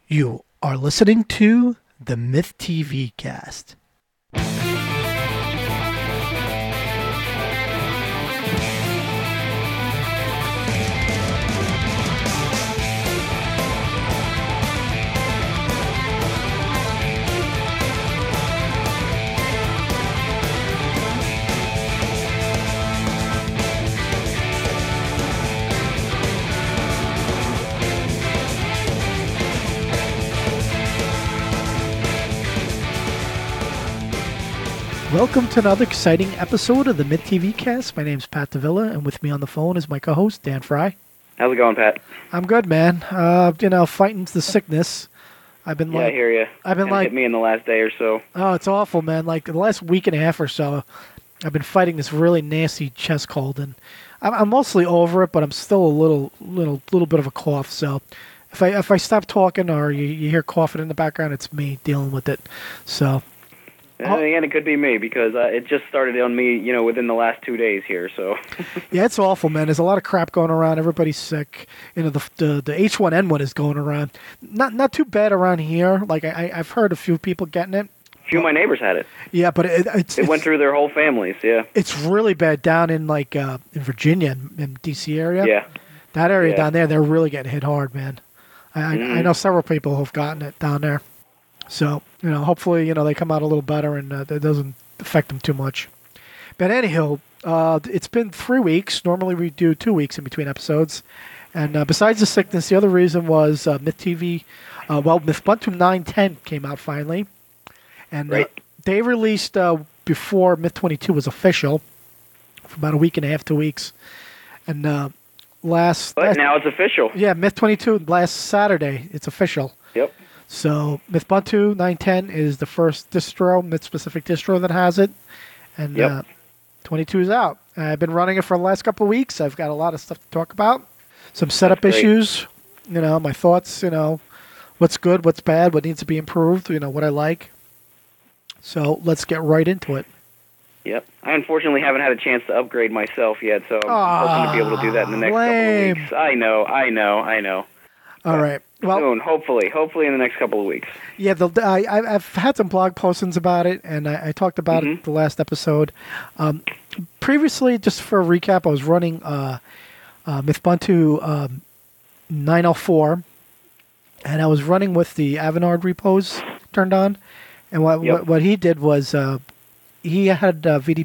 You are listening to the Myth TV cast. Welcome to another exciting episode of the Myth TV cast. My name's Pat Davila, and with me on the phone is my co-host, Dan Fry. How's it going, Pat? I'm good, man. Fighting the sickness. I hear you. Hit me in the last day or so. Oh, it's awful, man. Like the last week and a half or so, I've been fighting this really nasty chest cold, and I'm mostly over it, but I'm still a little bit of a cough. So if I stop talking or you hear coughing in the background, it's me dealing with it. So. And it could be me because it just started on me, within the last 2 days here. So. Yeah, it's awful, man. There's a lot of crap going around. Everybody's sick. The H1N1 is going around. Not too bad around here. Like I've heard a few people getting it. A few of my neighbors had it. Yeah, but it went through their whole families. Yeah. It's really bad down in in Virginia and DC area. Yeah. That area down there, they're really getting hit hard, man. I know several people who've gotten it down there. So, hopefully, they come out a little better and it doesn't affect them too much. But anyhow, it's been 3 weeks. Normally we do 2 weeks in between episodes. And besides the sickness, the other reason was Myth TV, Mythbuntu 910 came out finally. And right. They released before Myth 22 was official for about a week and a half, 2 weeks. And now it's official. Yeah, Myth 22 last Saturday, it's official. Yep. So Mythbuntu 910 is the first distro, Myth-specific distro that has it, and 22 is out. I've been running it for the last couple of weeks. I've got a lot of stuff to talk about, some setup issues, my thoughts, what's good, what's bad, what needs to be improved, what I like. So let's get right into it. Yep. I unfortunately haven't had a chance to upgrade myself yet, so I'm hoping to be able to do that in the next couple of weeks. I know. All right. Well, soon, hopefully in the next couple of weeks. Yeah, I've had some blog postings about it, and I talked about it the last episode. Previously, just for a recap, I was running Mythbuntu 904, and I was running with the Avanard repos turned on. And what he did was he had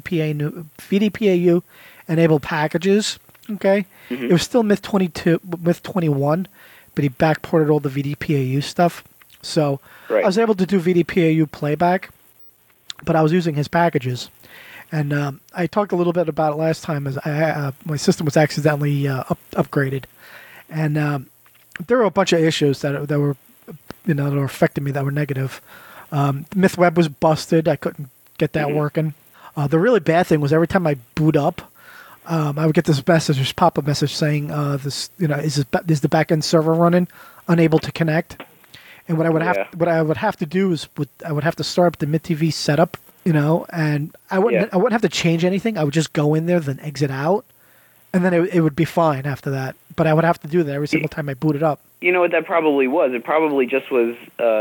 VDPAU enabled packages. Okay, it was still Myth 22, Myth 21. But he backported all the VDPAU stuff. So I was able to do VDPAU playback, but I was using his packages. And I talked a little bit about it last time as my system was accidentally upgraded. And there were a bunch of issues that were that were affecting me that were negative. MythWeb was busted. I couldn't get that working. The really bad thing was every time I boot up, I would get this pop-up message saying, is the backend server running, unable to connect. And what I would have to do is I would have to start up the MythTV setup, and I wouldn't have to change anything. I would just go in there, then exit out, and then it would be fine after that. But I would have to do that every single time I boot it up. You know what that probably was? It probably just was,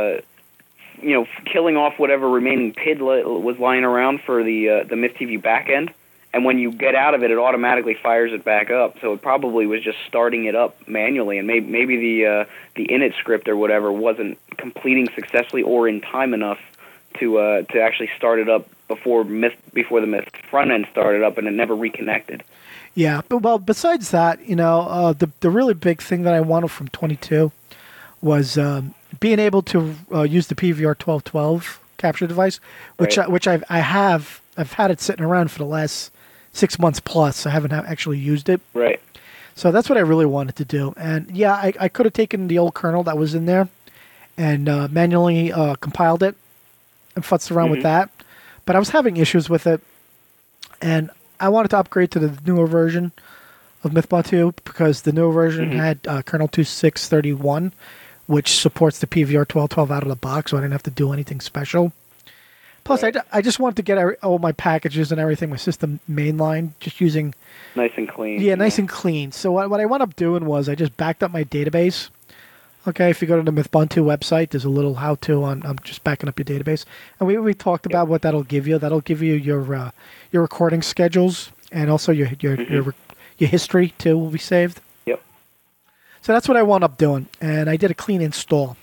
killing off whatever remaining PID was lying around for the MythTV backend. And when you get out of it, it automatically fires it back up. So it probably was just starting it up manually, and maybe the init script or whatever wasn't completing successfully or in time enough to actually start it up before the Myth front end started up, and it never reconnected. Yeah, but besides that, the really big thing that I wanted from 22 was being able to use the PVR 1212 capture device, which I've had it sitting around for the last 6 months plus. I haven't actually used it. Right. So that's what I really wanted to do. And yeah, I could have taken the old kernel that was in there and manually compiled it and futzed around with that. But I was having issues with it. And I wanted to upgrade to the newer version of Mythbuntu because the newer version had kernel 2631, which supports the PVR 1212 out of the box, so I didn't have to do anything special. Plus, I just wanted to get all my packages and everything, my system mainline, just using... Nice and clean. Yeah, nice and clean. So what I wound up doing was I just backed up my database Okay, if you go to the Mythbuntu website, there's a little how-to on just backing up your database, and we talked about what that'll give you. That'll give you your recording schedules and also your history too will be saved. Yep. So that's what I wound up doing, and I did a clean install.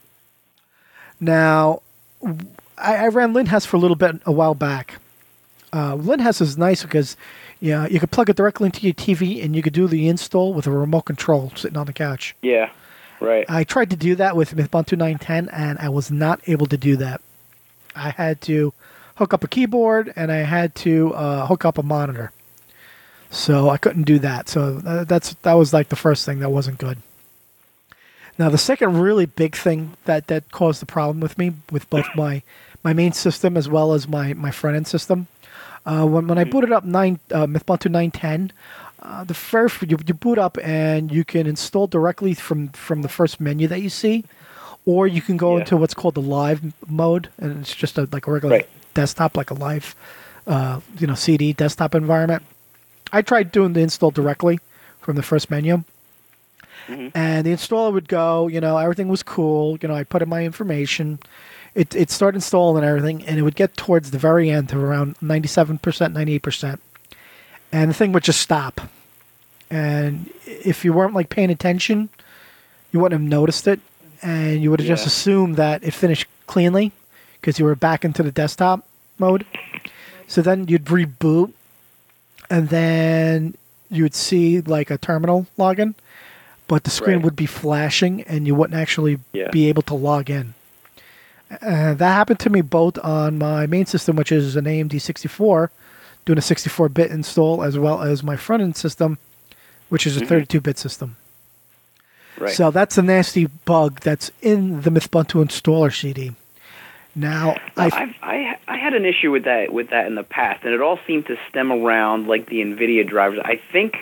Now, I ran Linhas for a little bit a while back. Linhas is nice because you could plug it directly into your TV and you could do the install with a remote control sitting on the couch. Yeah, right. I tried to do that with Mythbuntu 9.10 and I was not able to do that. I had to hook up a keyboard and I had to hook up a monitor. So I couldn't do that. So that was like the first thing that wasn't good. Now the second really big thing that caused the problem with me with both my main system as well as my front end system. When I booted up Mythbuntu 9.10, you boot up and you can install directly from the first menu that you see, or you can go into what's called the live mode, and it's just like a regular desktop, like a live CD desktop environment. I tried doing the install directly from the first menu, and the installer would go, everything was cool, I put in my information. It started installing and everything, and it would get towards the very end to around 97%, 98%. And the thing would just stop. And if you weren't paying attention, you wouldn't have noticed it. And you would have just assumed that it finished cleanly because you were back into the desktop mode. So then you'd reboot, and then you would see a terminal login, but the screen would be flashing, and you wouldn't actually be able to log in. That happened to me both on my main system, which is an AMD 64, doing a 64-bit install, as well as my front-end system, which is a 32-bit system. Right. So that's a nasty bug that's in the Mythbuntu installer CD. Now, I had an issue with that in the past, and it all seemed to stem around the NVIDIA drivers. I think,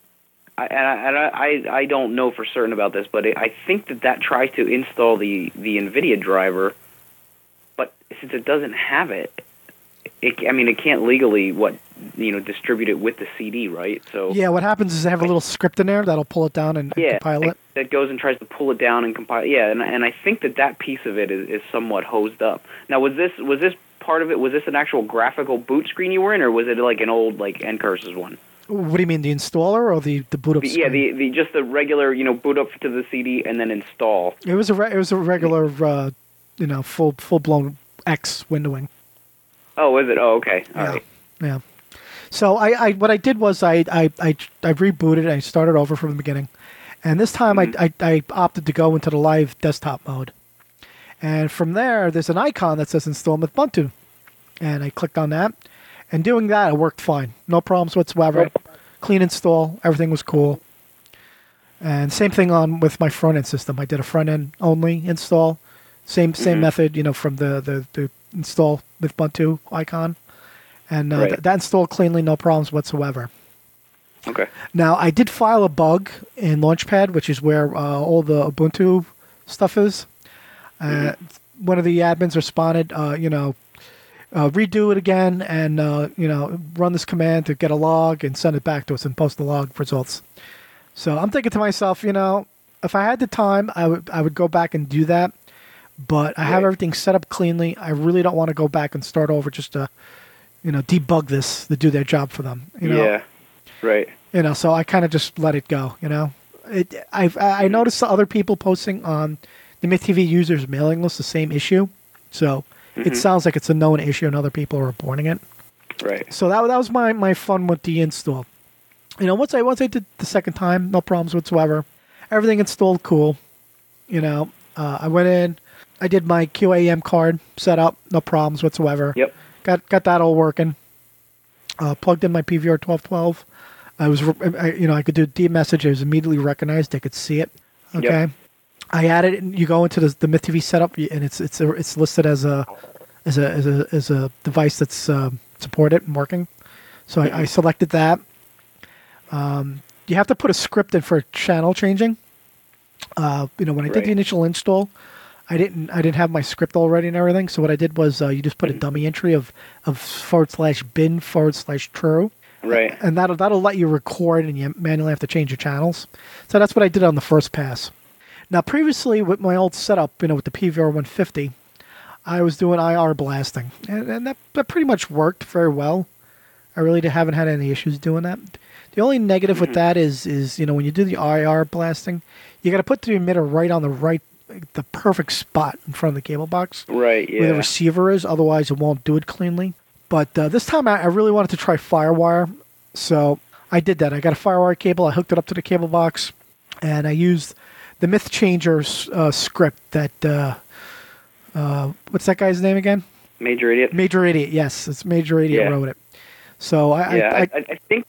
I don't know for certain about this, but I think that tries to install the NVIDIA driver. But since it doesn't have it can't legally distribute it with the CD, right? So yeah, what happens is they have a little script in there that'll pull it down and compile it. That goes and tries to pull it down and compile. Yeah, and I think that piece of it is somewhat hosed up. Now, was this part of it? Was this an actual graphical boot screen you were in, or was it an old NCurses one? What do you mean, the installer or the boot up screen? Yeah, the just the regular boot up to the CD and then install. It was a regular full blown X windowing. Oh, is it? Oh, okay. All right. Yeah. So what I did was I rebooted and I started over from the beginning, and this time I opted to go into the live desktop mode, and from there there's an icon that says install Mythbuntu, and I clicked on that, and doing that it worked fine, no problems whatsoever. Right. Clean install, everything was cool. And same thing on with my front end system. I did a front end only install, same method, from the install Mythbuntu icon, and that installed cleanly, no problems whatsoever. Okay. Now I did file a bug in Launchpad, which is where all the Ubuntu stuff is. One of the admins responded, redo it again and run this command to get a log and send it back to us and post the log results. So I'm thinking to myself, if I had the time, I would go back and do that. But I have everything set up cleanly. I really don't want to go back and start over just to, debug this to do their job for them. Yeah, right. So I kind of just let it go. I noticed the other people posting on the MythTV users mailing list the same issue. So it sounds like it's a known issue and other people are reporting it. Right. So that was my fun with the install. Once I did the second time, no problems whatsoever. Everything installed cool. I went in. I did my QAM card set up, no problems whatsoever. Yep. Got that all working. Plugged in my PVR 1212. I could do D message. It was immediately recognized. I could see it. Okay. Yep. I added it. And you go into the MythTV setup, and it's listed as a device that's supported and working. So I selected that. You have to put a script in for channel changing. When I did the initial install, I didn't have my script already and everything. So what I did was you just put a dummy entry of /bin/true. Right. And that'll let you record, and you manually have to change your channels. So that's what I did on the first pass. Now, previously with my old setup, with the PVR 150, I was doing IR blasting, and that pretty much worked very well. I really haven't had any issues doing that. The only negative with that is when you do the IR blasting, you got to put the emitter right on the perfect spot in front of the cable box, right? Yeah. Where the receiver is. Otherwise, it won't do it cleanly. But this time, I really wanted to try FireWire, so I did that. I got a FireWire cable. I hooked it up to the cable box, and I used the Myth Changer script that. What's that guy's name again? Major Idiot. Major Idiot. Yes, it's Major Idiot wrote it. So I think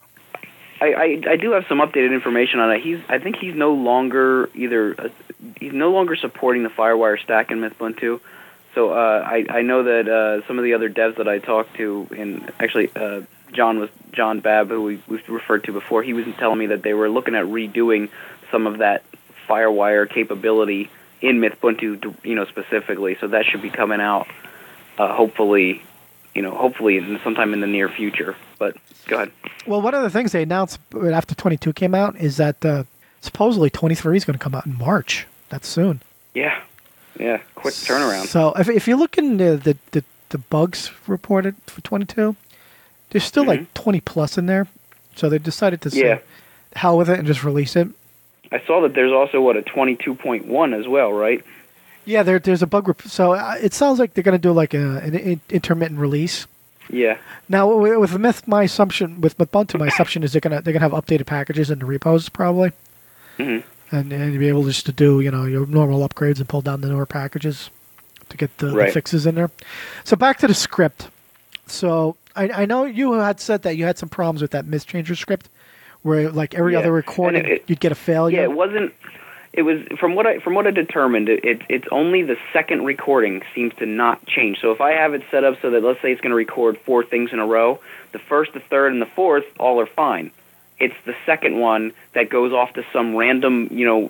I do have some updated information on it. I think he's no longer he's no longer supporting the FireWire stack in Mythbuntu. So I know that some of the other devs that I talked to, and actually John Babb, who we've referred to before, he was telling me that they were looking at redoing some of that FireWire capability in Mythbuntu, specifically. So that should be coming out hopefully sometime in the near future. But go ahead. Well, one of the things they announced after 22 came out is that supposedly 23 is going to come out in March. That's soon. Yeah, quick turnaround. So if you look in the bugs reported for 22, there's still like 20 plus in there. So they decided to say hell with it and just release it. I saw that there's also a 22.1 as well, right? Yeah, there's a bug. So it sounds like they're going to do like an intermittent release. Yeah. Now with Myth, my assumption with Mythbuntu, my assumption is they're gonna have updated packages in the repos probably, and you'll be able just to do your normal upgrades and pull down the newer packages to get the fixes in there. So back to the script. So I know you had said that you had some problems with that Myth Changer script, where like every other recording you'd get a failure. Yeah, it wasn't. It was from what I determined. It's only the second recording seems to not change. So if I have it set up so that let's say it's going to record 4 things in a row, the first, the third, and the fourth all are fine. It's the second one that goes off to some random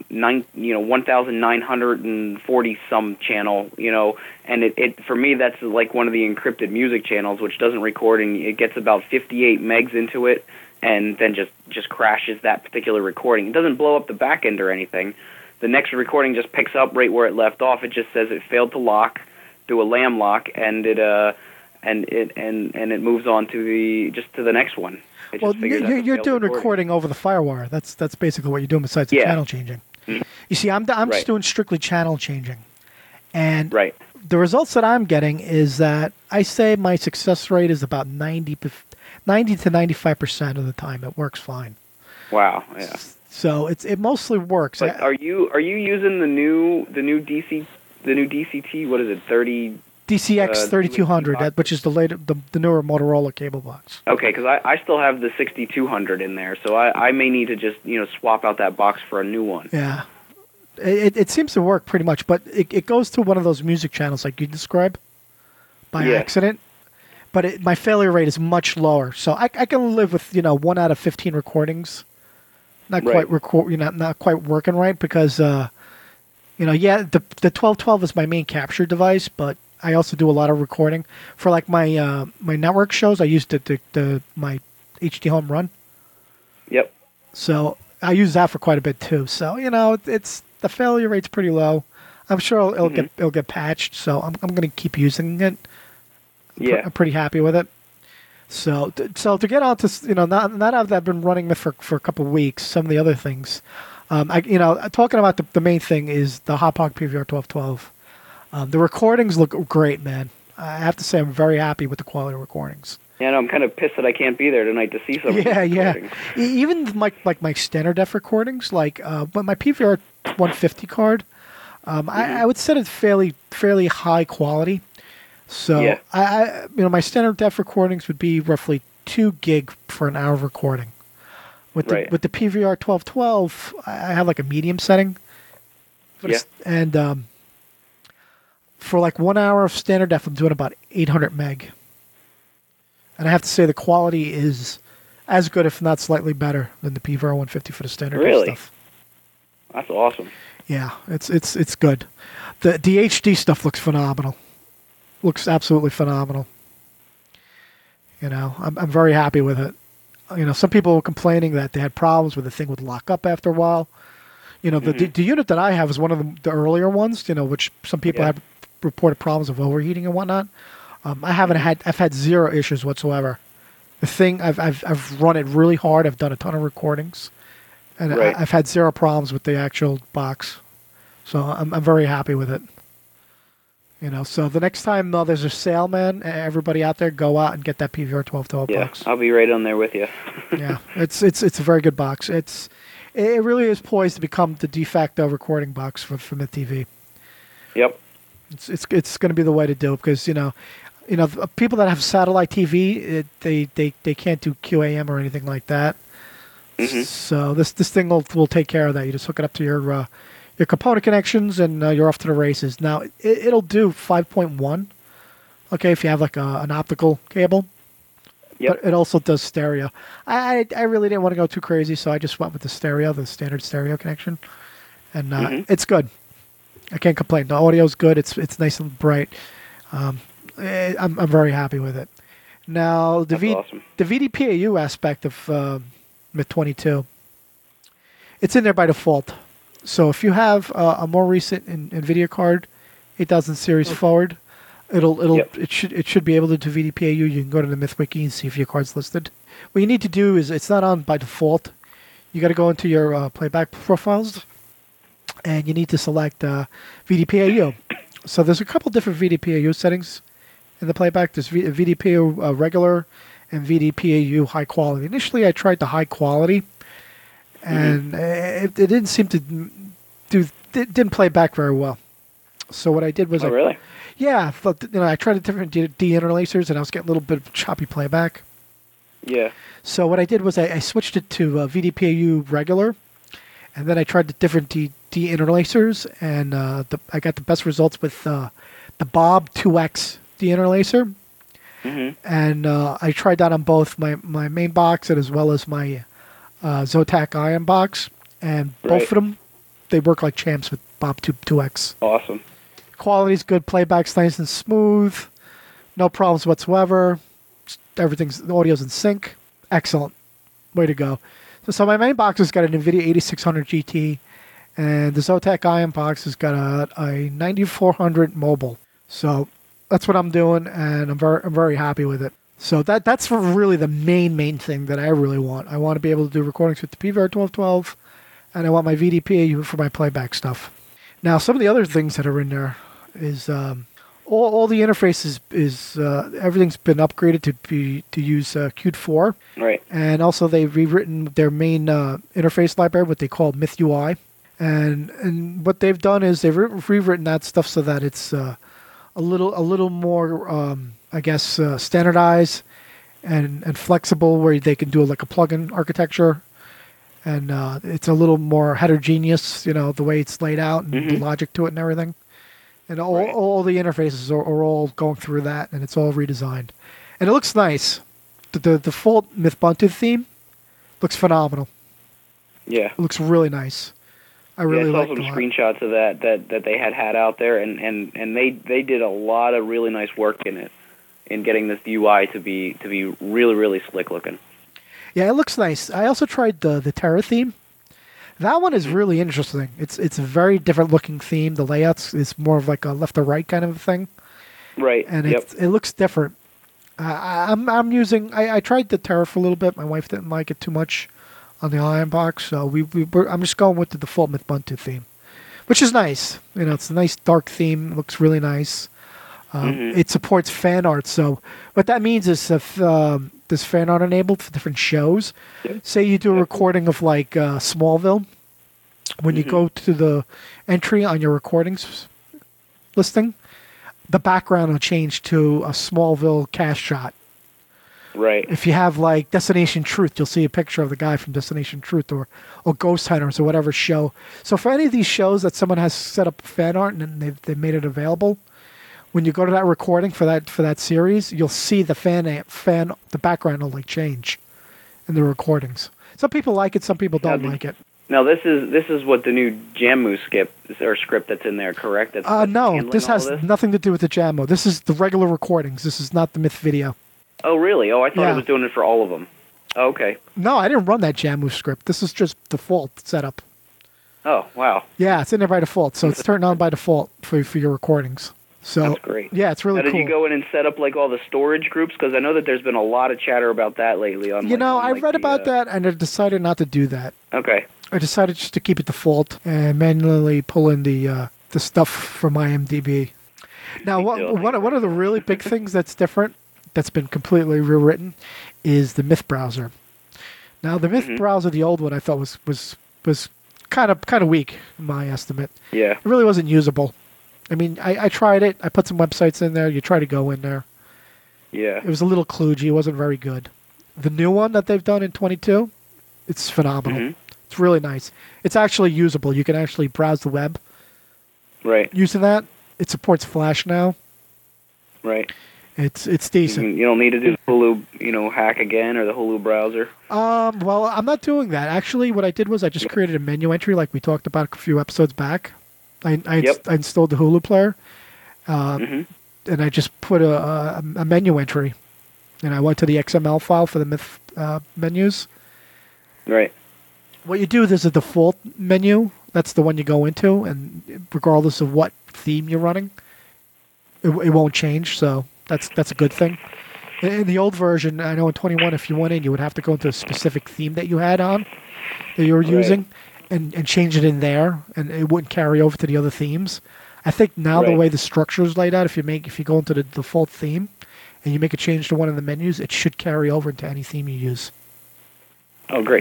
1940 some channel, and it for me that's like one of the encrypted music channels which doesn't record, and it gets about 58 megs into it and then just crashes that particular recording. It doesn't blow up the back end or anything. The next recording just picks up right where it left off. It just says it failed to lock, do a lamb lock, and it moves on to the next one. Well, you're doing recording over the FireWire. That's basically what you're doing besides the channel changing. Mm-hmm. You see, I'm just doing strictly channel changing, and the results that I'm getting is that I say my success rate is about 90 to 95% of the time. It works fine. Wow. Yeah. So it mostly works. But are you using the new DCT? What is it? DCX 3200, which is the newer Motorola cable box. Okay, because I still have the 6200 in there, so I may need to just swap out that box for a new one. Yeah, it seems to work pretty much, but it goes to one of those music channels like you described by accident. But my failure rate is much lower, so I can live with 1 out of 15 recordings not quite not quite working right because the 1212 is my main capture device, but I also do a lot of recording for like my my network shows. I used my HD Home Run. Yep. So I use that for quite a bit too. So it's the failure rate's pretty low. I'm sure it'll get patched. So I'm going to keep using it. I'm pretty happy with it. So to get on to now that I've been running it for a couple of weeks, some of the other things, talking about the main thing is the Hauppauge PVR 1212. The recordings look great, man. I have to say I'm very happy with the quality of recordings. Yeah, I'm kind of pissed that I can't be there tonight to see some. Yeah. Even my standard def recordings, but my PVR 150 card, I would set it fairly high quality. So my standard def recordings would be roughly 2 gig for an hour of recording. With the PVR 1212, I have like a medium setting. And for like 1 hour of standard def, I'm doing about 800 meg. And I have to say the quality is as good, if not slightly better, than the PVR 150 for the standard def stuff. That's awesome. Yeah, it's good. The HD stuff looks phenomenal. Looks absolutely phenomenal. I'm very happy with it. Some people were complaining that they had problems with the thing would lock up after a while. You know, the unit that I have is one of the earlier ones. You know, which some people have reported problems of overheating and whatnot. I haven't had. I've had zero issues whatsoever. The thing I've run it really hard. I've done a ton of recordings, and I've had zero problems with the actual box. So I'm very happy with it. You know, so the next time there's a sale, man, everybody out there, go out and get that PVR 1212 box. Yeah, I'll be right on there with you. Yeah, it's a very good box. It really is poised to become the de facto recording box for MythTV. Yep. It's going to be the way to do it because you know people that have satellite TV, they can't do QAM or anything like that. Mm-hmm. So this thing will take care of that. You just hook it up to your component connections, and you're off to the races. Now, it'll do 5.1, okay, if you have like an optical cable. Yep. But it also does stereo. I really didn't want to go too crazy, so I just went with the standard stereo connection. And it's good. I can't complain. The audio's good. It's nice and bright. I'm very happy with it. Now, the VDPAU aspect of MiT22, it's in there by default. So if you have a more recent NVIDIA card, 8000 series forward, it should be able to do VDPAU. You can go to the MythWiki and see if your card's listed. What you need to do is it's not on by default. You got to go into your playback profiles, and you need to select VDPAU. So there's a couple different VDPAU settings in the playback. There's VDPAU regular and VDPAU high quality. Initially, I tried the high quality. And it didn't seem to it didn't play back very well. So what I did was really? Yeah, I tried the different de-interlacers, and I was getting a little bit of choppy playback. Yeah. So what I did was I switched it to VDPAU regular, and then I tried the different de-interlacers, and I got the best results with the Bob 2X de-interlacer. Mm-hmm. And I tried that on both my main box and as well as my Zotac Ion box, and both of them, they work like champs with Bob 2X. Awesome. Quality's good, playback's nice and smooth, no problems whatsoever. The audio's in sync. Excellent. Way to go. So my main box has got an NVIDIA 8600 GT, and the Zotac Ion box has got a 9400 mobile. So that's what I'm doing, and I'm very happy with it. So that's really the main thing that I really want. I want to be able to do recordings with the PVR 1212, and I want my VDPAU for my playback stuff. Now, some of the other things that are in there is all the interfaces everything's been upgraded to use Qt 4. Right. And also they've rewritten their main interface library, what they call MythUI, and what they've done is they've rewritten that stuff so that it's a little more standardized and flexible, where they can do like a plugin architecture, and it's a little more heterogeneous, the way it's laid out and the logic to it and everything. And all the interfaces are all going through that, and it's all redesigned. And it looks nice. The default Mythbuntu theme looks phenomenal. Yeah. It looks really nice. I really like it. I saw some screenshots of that they had out there, and they did a lot of really nice work in getting this UI to be really, really slick looking. Yeah, it looks nice. I also tried the Terra theme. That one is really interesting. It's a very different looking theme. The layouts is more of like a left to right kind of thing. Right. And it looks different. I tried the Terra for a little bit. My wife didn't like it too much on the Ion box, so I'm just going with the default Mythbuntu theme, which is nice. It's a nice dark theme. It looks really nice. It supports fan art, so what that means is if there's fan art enabled for different shows, say you do a recording of like Smallville, when you go to the entry on your recordings listing, the background will change to a Smallville cast shot. Right. If you have like Destination Truth, you'll see a picture of the guy from Destination Truth, or Ghost Hunters, or whatever show. So for any of these shows that someone has set up fan art and they've made it available, when you go to that recording for that series, you'll see the background will like change in the recordings. Some people like it, some people don't like it. Now this is what the new Jammu script that's in there, correct? No, this has nothing to do with the Jammu. This is the regular recordings. This is not the Myth video. Oh really? Oh, I thought it was doing it for all of them. Oh, okay. No, I didn't run that Jammu script. This is just default setup. Oh, wow. Yeah, it's in there by default, so it's turned on by default for your recordings. So that's great. Yeah, it's really now, cool. Did you go in and set up like all the storage groups? Because I know that there's been a lot of chatter about that lately. I read about that, and I decided not to do that. Okay. I decided just to keep it default and manually pull in the stuff from IMDb. Now, one of the really big things that's different, that's been completely rewritten, is the Myth browser. Now, the Myth browser, the old one, I thought was kind of weak in my estimate. Yeah. It really wasn't usable. I mean, I tried it. I put some websites in there. You try to go in there. Yeah. It was a little kludgy. It wasn't very good. The new one that they've done in 22, it's phenomenal. It's really nice. It's actually usable. You can actually browse the web. Right. Using that. It supports Flash now. Right. It's decent. You don't need to do the Hulu, hack again or the Hulu browser. Well, I'm not doing that. Actually, what I did was I just created a menu entry like we talked about a few episodes back. I installed the Hulu player, and I just put a menu entry, and I went to the XML file for the Myth menus. Right. What you do, there's a default menu. That's the one you go into, and regardless of what theme you're running, it won't change. So that's a good thing. In the old version, I know in 21, if you went in, you would have to go into a specific theme that you had on, that you were using, and change it in there, and it wouldn't carry over to the other themes. I think now the way the structure is laid out, if you go into the default theme, and you make a change to one of the menus, it should carry over into any theme you use. Oh, great.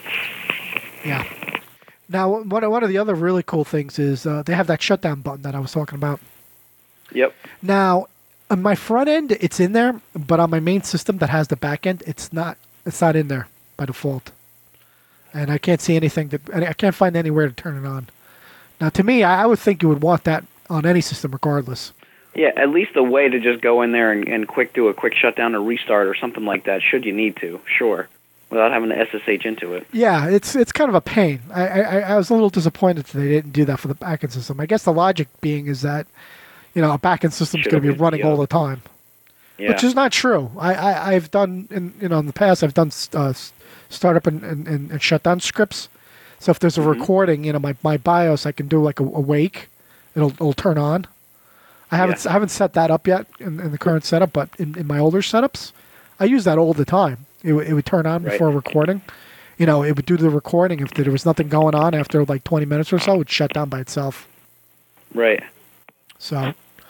Yeah. Now, one of the other really cool things is they have that shutdown button that I was talking about. Yep. Now, on my front end, it's in there, but on my main system that has the back end, it's not in there by default. And I can't see anything I can't find anywhere to turn it on. Now, to me, I would think you would want that on any system regardless. Yeah, at least a way to just go in there and do a quick shutdown or restart or something like that, should you need to, sure, without having to SSH into it. Yeah, it's kind of a pain. I was a little disappointed that they didn't do that for the backend system. I guess the logic being is that, a backend system is going to be running all the time, which is not true. I've done, in the past, I've done startup and shutdown scripts. So if there's a recording, my BIOS, I can do like a wake. It'll turn on. I haven't set that up yet in the current setup, but in my older setups, I use that all the time. It would turn on before recording. It would do the recording. If there was nothing going on after like 20 minutes or so, it would shut down by itself. Right. So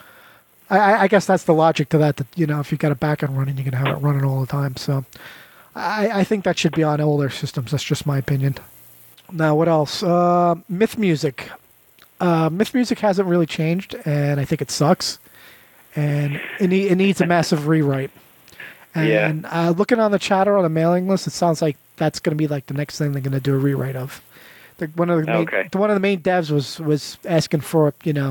I guess that's the logic to that, if you've got a backend running, you can have it running all the time. So I think that should be on older systems. That's just my opinion. Now, what else? Myth Music. Myth Music hasn't really changed, and I think it sucks. And it needs a massive rewrite. And looking on the chatter on the mailing list, it sounds like that's going to be like the next thing they're going to do a rewrite of. One of the main devs was asking for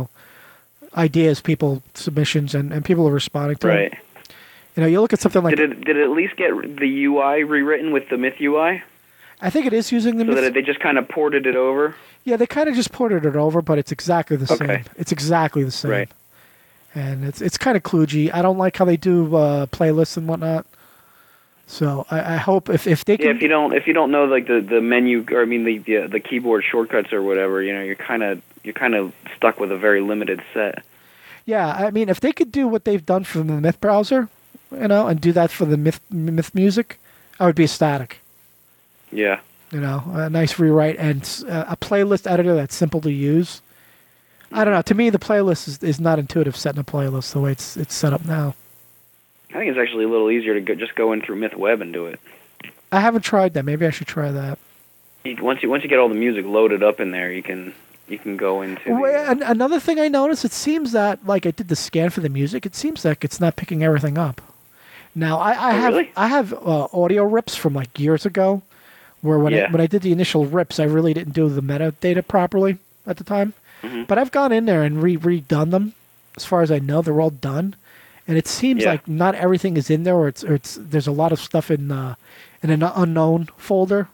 ideas, submissions, and people are responding to it. You look at something like... Did it at least get the UI rewritten with the Myth UI? I think it is using the Myth... So that they just kind of ported it over? Yeah, they kind of just ported it over, but it's exactly the same. It's exactly the same. Right. And it's kind of kludgy. I don't like how they do playlists and whatnot. So I hope if they can... Yeah, if you don't know like the menu, or the keyboard shortcuts or whatever, you're kind of stuck with a very limited set. Yeah, if they could do what they've done for the Myth browser, and do that for the Myth Music, I would be ecstatic. Yeah. A nice rewrite and a playlist editor that's simple to use. I don't know. To me, the playlist is not intuitive setting a playlist the way it's set up now. I think it's actually a little easier to just go in through MythWeb and do it. I haven't tried that. Maybe I should try that. Once you get all the music loaded up in there, you can go into. Another thing I noticed, it seems that like I did the scan for the music, it seems like it's not picking everything up. Now I have audio rips from like years ago, where when I did the initial rips, I really didn't do the metadata properly at the time. Mm-hmm. But I've gone in there and redone them. As far as I know, they're all done, and it seems like not everything is in there, or it's there's a lot of stuff in an unknown folder.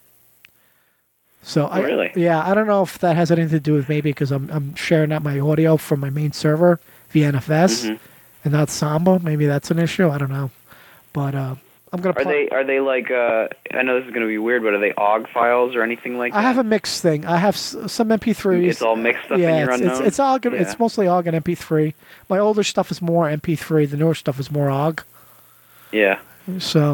So I don't know if that has anything to do with maybe because I'm sharing out my audio from my main server via NFS and not Samba. Maybe that's an issue. I don't know, but I'm gonna. Are they like? I know this is gonna be weird, but are they OGG files or anything like that? I have a mixed thing. I have some MP3s. It's all mixed stuff in your unknown. It's OGG. Yeah. It's mostly OGG and MP3. My older stuff is more MP3. The newer stuff is more OGG. Yeah. So,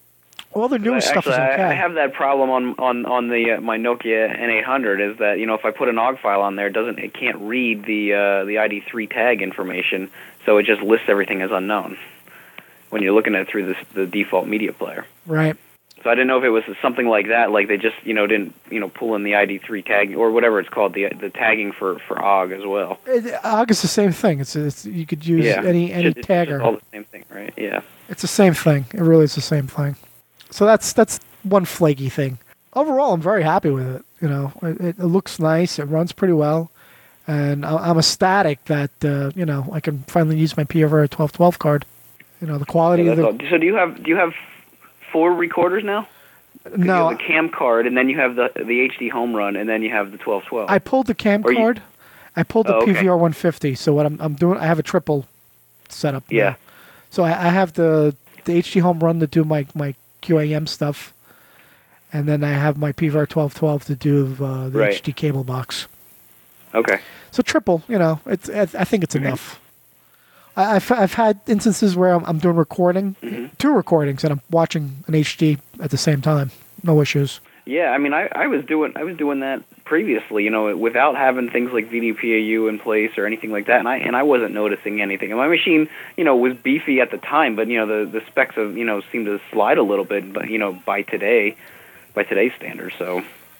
all the newer stuff is okay. I have that problem on the my Nokia N800 is that if I put an OGG file on there, it can't read the ID3 tag information, so it just lists everything as unknown when you're looking at it through the default media player. Right. So I didn't know if it was something like that, like they just didn't pull in the ID3 tag or whatever it's called, the tagging for OGG as well. OGG is the same thing. It's you could use any tagger. It's all the same thing, right? Yeah. It's the same thing. It really is the same thing. So that's one flaky thing. Overall, I'm very happy with it. It looks nice. It runs pretty well, and I'm ecstatic that I can finally use my PVR 1212 card. The quality. Yeah, so do you have 4 recorders now? No. You have the cam card, and then you have the HD home run, and then you have the 1212. I pulled the cam card. I pulled the PVR 150. So what I'm doing, I have a triple setup. Yeah. Now. So I have the HD home run to do my QAM stuff, and then I have my PVR 1212 to do the HD cable box. Okay. So triple, I think it's enough. I've had instances where I'm doing recording, 2 recordings, and I'm watching an HD at the same time. No issues. Yeah, I mean, I was doing that previously, without having things like VDPAU in place or anything like that, and I wasn't noticing anything. And my machine, was beefy at the time, but the specs of seemed to slide a little bit, but by today's standards. So.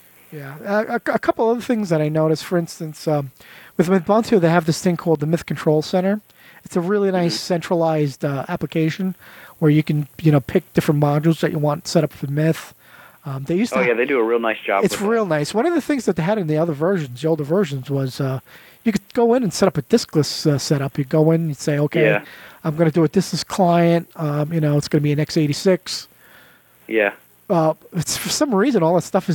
Yeah, a couple other things that I noticed. For instance, with Ubuntu, they have this thing called the Myth Control Center. It's a really nice centralized application where you can, pick different modules that you want set up for Myth. They used to. They do a real nice job. It's real nice. One of the things that they had in the older versions, was you could go in and set up a diskless setup. You go in, and you'd say, okay, I'm going to do a diskless client. It's going to be an x86. Yeah. It's for some reason all that stuff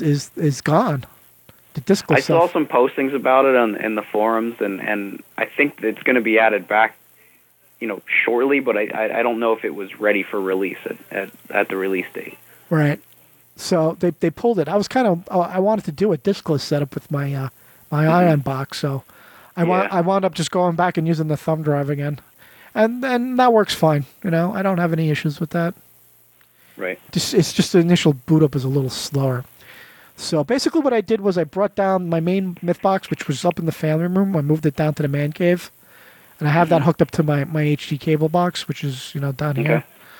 is gone. The diskless I saw some postings about it in the forums, and I think it's going to be added back, shortly. But I don't know if it was ready for release at the release date. Right. So they pulled it. I was I wanted to do a diskless setup with my my Ion box, so I wound up just going back and using the thumb drive again, and that works fine. I don't have any issues with that. Right. It's just the initial boot up is a little slower. So basically what I did was I brought down my main Myth box, which was up in the family room. I moved it down to the man cave. And I have that hooked up to my HD cable box, which is, down here.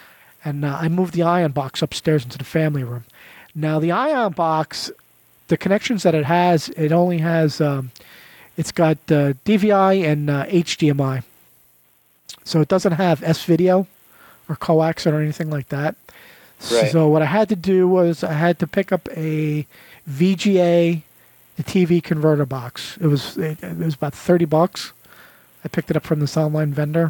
And I moved the Ion box upstairs into the family room. Now the Ion box, the connections that it has, it only has, it's got DVI and HDMI. So it doesn't have S-Video or coax or anything like that. Right. So what I had to do was I had to pick up a VGA to TV converter box. It was about $30. I picked it up from this online vendor,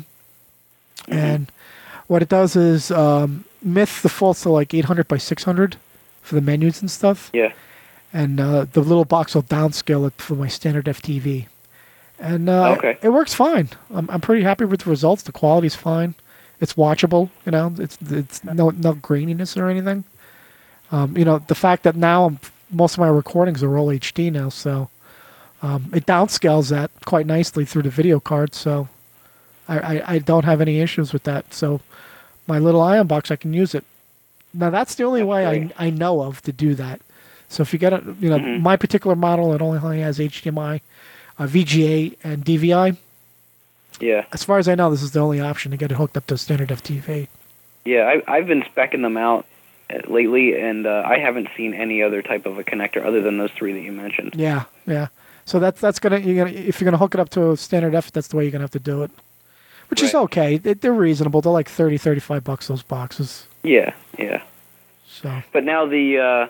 and what it does is Myth defaults to like 800 by 600 for the menus and stuff. Yeah. And the little box will downscale it for my standard FTV, and it works fine. I'm pretty happy with the results. The quality's fine. It's watchable, it's no graininess or anything. The fact that now most of my recordings are all HD now, so it downscales that quite nicely through the video card, so I don't have any issues with that. So my little Ion box, I can use it. Now that's the only way I know of to do that. So if you get my particular model, it only has HDMI, VGA, and DVI. Yeah. As far as I know, this is the only option to get it hooked up to standard FTV. Yeah, I've been speccing them out lately, and I haven't seen any other type of a connector other than those 3 that you mentioned. Yeah. So that's gonna if you're gonna hook it up to a standard F, that's the way you're gonna have to do it. Which is okay. They're reasonable. They're like $30-$35 those boxes. Yeah. So. But now the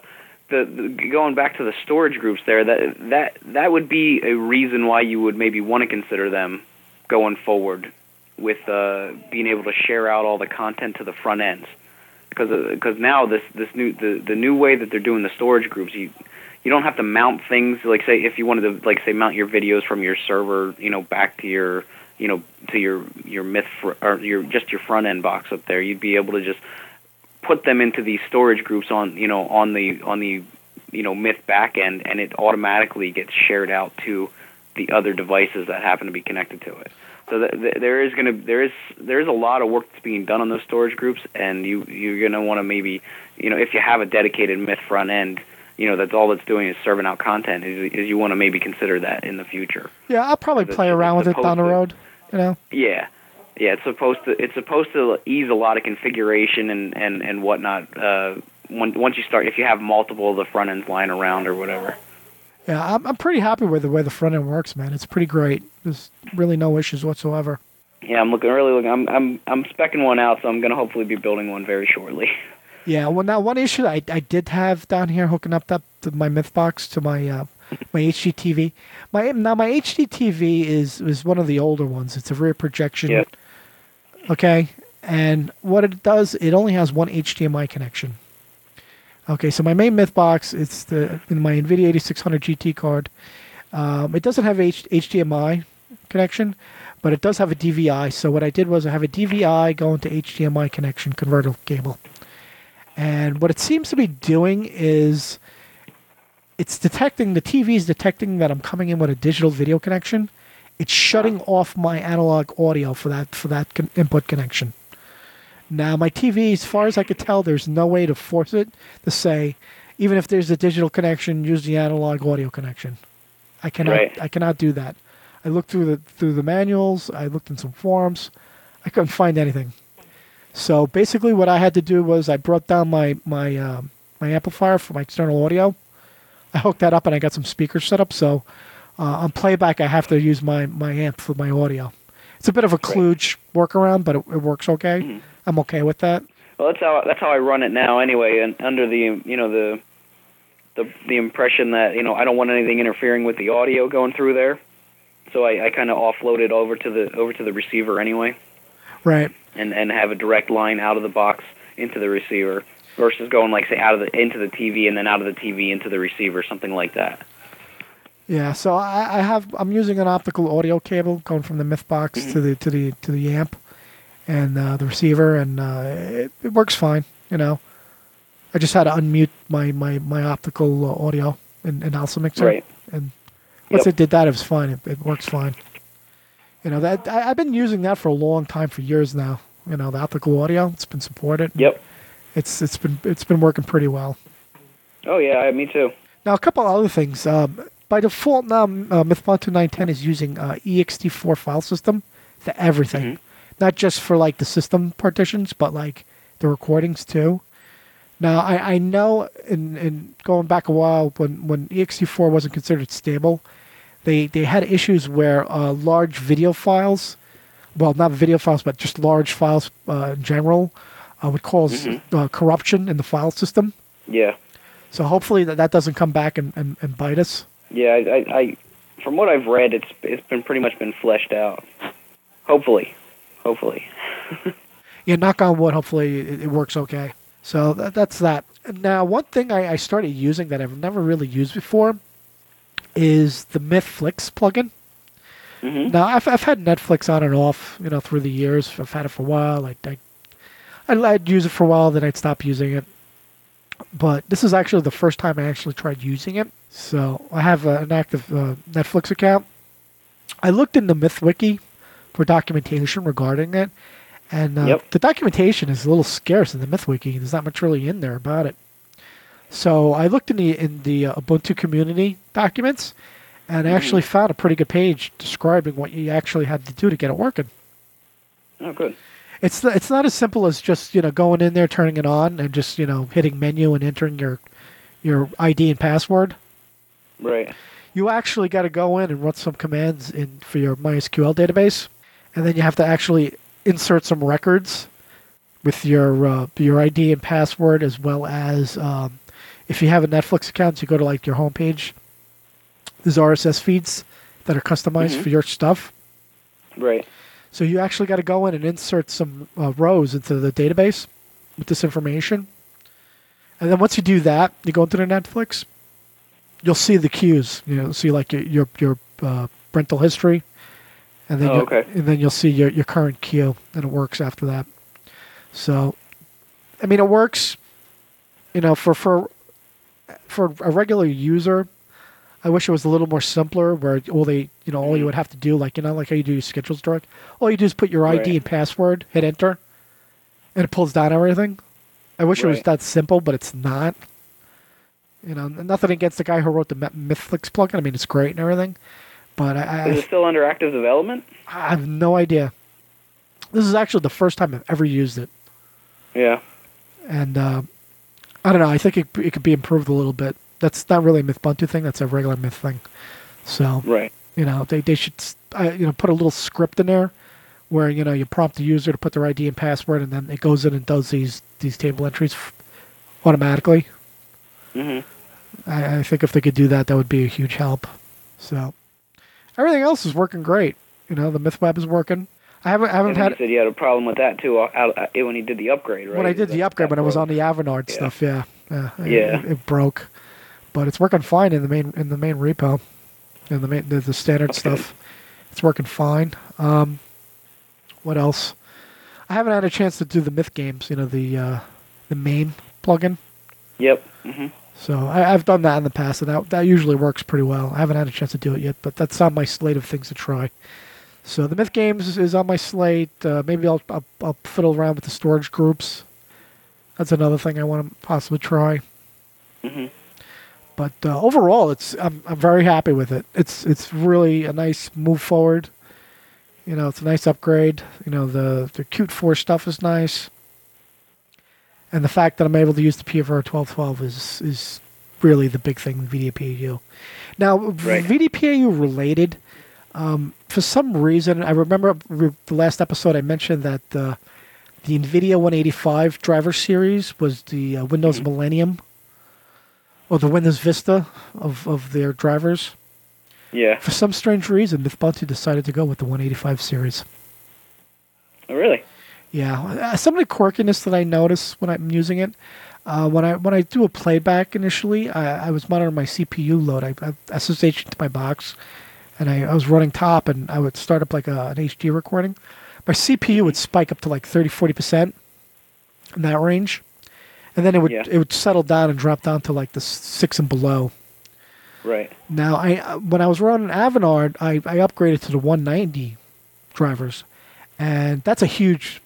going back to the storage groups there, that would be a reason why you would maybe want to consider them going forward with being able to share out all the content to the front ends, because now the new way that they're doing the storage groups, you don't have to mount things like, say, if you wanted to mount your videos from your server back to your to your Myth or your front end box up there, you'd be able to just put them into these storage groups on the Myth backend, and it automatically gets shared out to the other devices that happen to be connected to it. So there is a lot of work that's being done on those storage groups, and you're going to want to maybe, if you have a dedicated Myth front end, that's all it's doing is serving out content, is you want to maybe consider that in the future. Yeah, I'll probably play around with it down the road, Yeah. Yeah, it's supposed to ease a lot of configuration and whatnot. Once you start, if you have multiple of the front ends lying around or whatever. Yeah, I'm pretty happy with the way the front end works, man. It's pretty great. There's really no issues whatsoever. Yeah, I'm speccing one out, so I'm gonna hopefully be building one very shortly. Yeah, well, now one issue I did have down here hooking up to my Mythbox to my my HDTV. My HDTV is one of the older ones. It's a rear projection. Yep. Okay, and what it does, it only has one HDMI connection. Okay, so my main Mythbox, it's in my NVIDIA 8600 GT card. It doesn't have HDMI connection, but it does have a DVI. So what I did was I have a DVI going to HDMI connection converter cable. And what it seems to be doing is it's detecting, the TV is detecting that I'm coming in with a digital video connection. It's shutting off my analog audio for that input connection. Now, my TV, as far as I could tell, there's no way to force it to say, even if there's a digital connection, use the analog audio connection. I cannot do that. I looked through the manuals. I looked in some forums. I couldn't find anything. So basically, what I had to do was I brought down my amplifier for my external audio. I hooked that up and I got some speakers set up. So on playback, I have to use my amp for my audio. It's a bit of a kludge workaround, but it works okay. Mm-hmm. I'm okay with that. Well, that's how I run it now anyway, and under the impression that I don't want anything interfering with the audio going through there, so I kind of offload it over to the receiver anyway. Right. And have a direct line out of the box into the receiver versus going say into the TV and then out of the TV into the receiver, something like that. Yeah, so I'm using an optical audio cable going from the Mythbox mm-hmm. to the amp and the receiver, and it works fine. I just had to unmute my optical audio in Alpha Mixer, right. And once it did that, it was fine. It works fine. That I've been using that for a long time, for years now. The optical audio, it's been supported. Yep. It's been working pretty well. Oh yeah, me too. Now a couple other things. By default now, Mythbot 2910 is using ext4 file system for everything, mm-hmm. Not just for the system partitions, but the recordings too. Now I know in going back a while when ext4 wasn't considered stable, they had issues where large video files, well, not video files, but just large files in general, would cause mm-hmm. Corruption in the file system. Yeah. So hopefully that doesn't come back and bite us. Yeah, I from what I've read, it's been pretty much been fleshed out. Hopefully. Yeah, knock on wood. Hopefully it works okay. So that's that. Now, one thing I started using that I've never really used before is the Mythflix plugin. Mm-hmm. Now, I've had Netflix on and off, through the years. I've had it for a while. I'd use it for a while, then I'd stop using it. But this is actually the first time I actually tried using it. So I have an active Netflix account. I looked in the MythWiki for documentation regarding it. And the documentation is a little scarce in the MythWiki. There's not much really in there about it. So I looked in the Ubuntu community documents, and I actually found a pretty good page describing what you actually had to do to get it working. Oh, good. It's not as simple as just going in there, turning it on, and just hitting menu and entering your ID and password. Right. You actually got to go in and run some commands in for your MySQL database, and then you have to actually insert some records with your ID and password, as well as if you have a Netflix account, you go to your homepage. There's RSS feeds that are customized for your stuff. Right. So you actually got to go in and insert some rows into the database with this information. And then once you do that, you go into the Netflix, you'll see the queues. You'll see your rental history. And then and then you'll see your current queue, and it works after that. So I mean, it works. You know, for a regular user, I wish it was a little more simpler. Where all you would have to do, like like how you do your schedules direct. All you do is put your ID and password, hit enter, and it pulls down everything. I wish it was that simple, but it's not. You know, nothing against the guy who wrote the Mythflix plugin. I mean, it's great and everything, but is it still under active development? I have no idea. This is actually the first time I've ever used it. Yeah. And I don't know. I think it could be improved a little bit. That's not really a Mythbuntu thing. That's a regular Myth thing. So, they should put a little script in there where you prompt the user to put their ID and password, and then it goes in and does these table entries automatically. Mm-hmm. I think if they could do that, that would be a huge help. So everything else is working great. The MythWeb is working. I haven't had. You said you had a problem with that too when he did the upgrade, right? When I did the upgrade, when it was on the Avanard stuff, it broke, but it's working fine in the main repo, in the standard stuff. It's working fine. What else? I haven't had a chance to do the Myth games. The main plugin. Yep. Mm-hmm. So I've done that in the past, and that usually works pretty well. I haven't had a chance to do it yet, but that's on my slate of things to try. So the Myth games is on my slate. Maybe I'll fiddle around with the storage groups. That's another thing I want to possibly try. Mm-hmm. But overall, I'm very happy with it. It's really a nice move forward. It's a nice upgrade. The Qt 4 stuff is nice. And the fact that I'm able to use the PFR 1212 is really the big thing in VDPAU. Now, VDPAU related, for some reason, I remember the last episode I mentioned that the NVIDIA 185 driver series was the Windows Millennium, or the Windows Vista of their drivers. Yeah. For some strange reason, Mythbuntu decided to go with the 185 series. Oh, really? Yeah, some of the quirkiness that I notice when I'm using it, when I do a playback initially, I was monitoring my CPU load. I SSH into my box, and I was running top, and I would start up like an HD recording. My CPU would spike up to like 30-40% in that range, and then it would settle down and drop down to like the 6 and below. Right. Now, when I was running Avanard, I upgraded to the 190 drivers, and that's a huge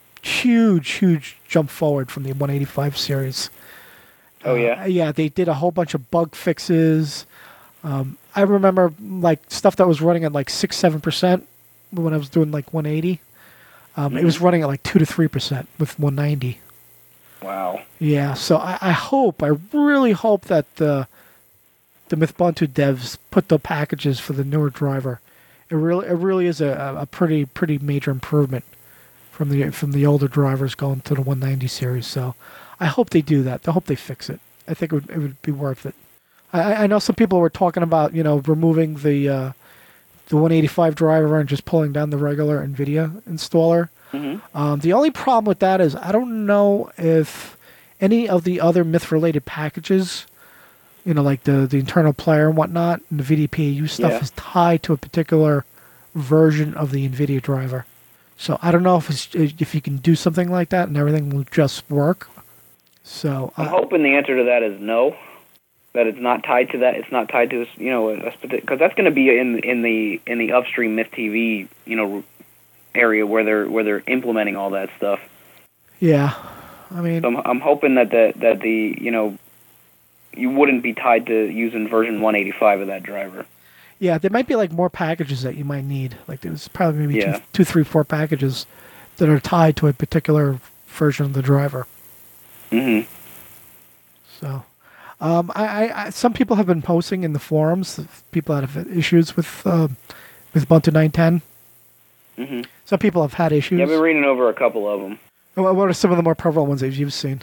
jump forward from the 185 series. Oh, yeah? Yeah, they did a whole bunch of bug fixes. I remember like stuff that was running at like 6-7% when I was doing like 180. It was running at like 2 to 3% with 190. Wow. Yeah, so I really hope that the Mythbuntu devs put the packages for the newer driver. It really is a pretty major improvement from the older drivers going to the 190 series. So I hope they do that. I hope they fix it. I think it would be worth it. I know some people were talking about removing the 185 driver and just pulling down the regular NVIDIA installer. Mm-hmm. The only problem with that is I don't know if any of the other Myth-related packages, like the internal player and whatnot, and the VDPAU stuff is tied to a particular version of the NVIDIA driver. So I don't know if you can do something like that and everything will just work. So I'm hoping the answer to that is no. That it's not tied to that. It's not tied to because that's going to be in the upstream Myth TV area where they're implementing all that stuff. Yeah, I mean, so I'm hoping that the you wouldn't be tied to using version 185 of that driver. Yeah, there might be like more packages that you might need. Like there's probably maybe 2, 3, 4 packages that are tied to a particular version of the driver. Mm-hmm. So, I some people have been posting in the forums. People that have issues with Ubuntu 9.10. Mm-hmm. Some people have had issues. Yeah, I've been reading over a couple of them. What are some of the more prevalent ones that you've seen?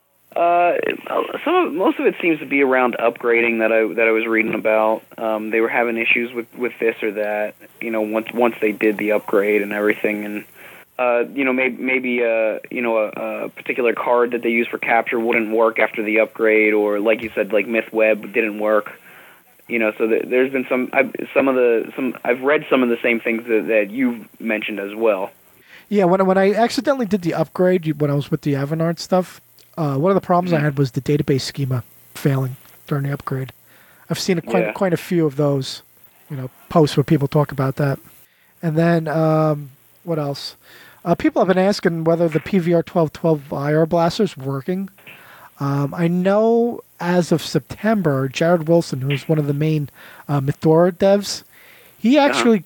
Most of it seems to be around upgrading that I was reading about. They were having issues with this or that. Once they did the upgrade and everything, and maybe a particular card that they use for capture wouldn't work after the upgrade, or like you said, like MythWeb didn't work. So there's been I've read some of the same things that you've mentioned as well. Yeah, when I accidentally did the upgrade when I was with the Avanard stuff, One of the problems I had was the database schema failing during the upgrade. I've seen quite a few of those, posts where people talk about that. And then what else? People have been asking whether the PVR 1212 IR blaster is working. I know as of September, Jared Wilson, who is one of the main Mythora devs, he actually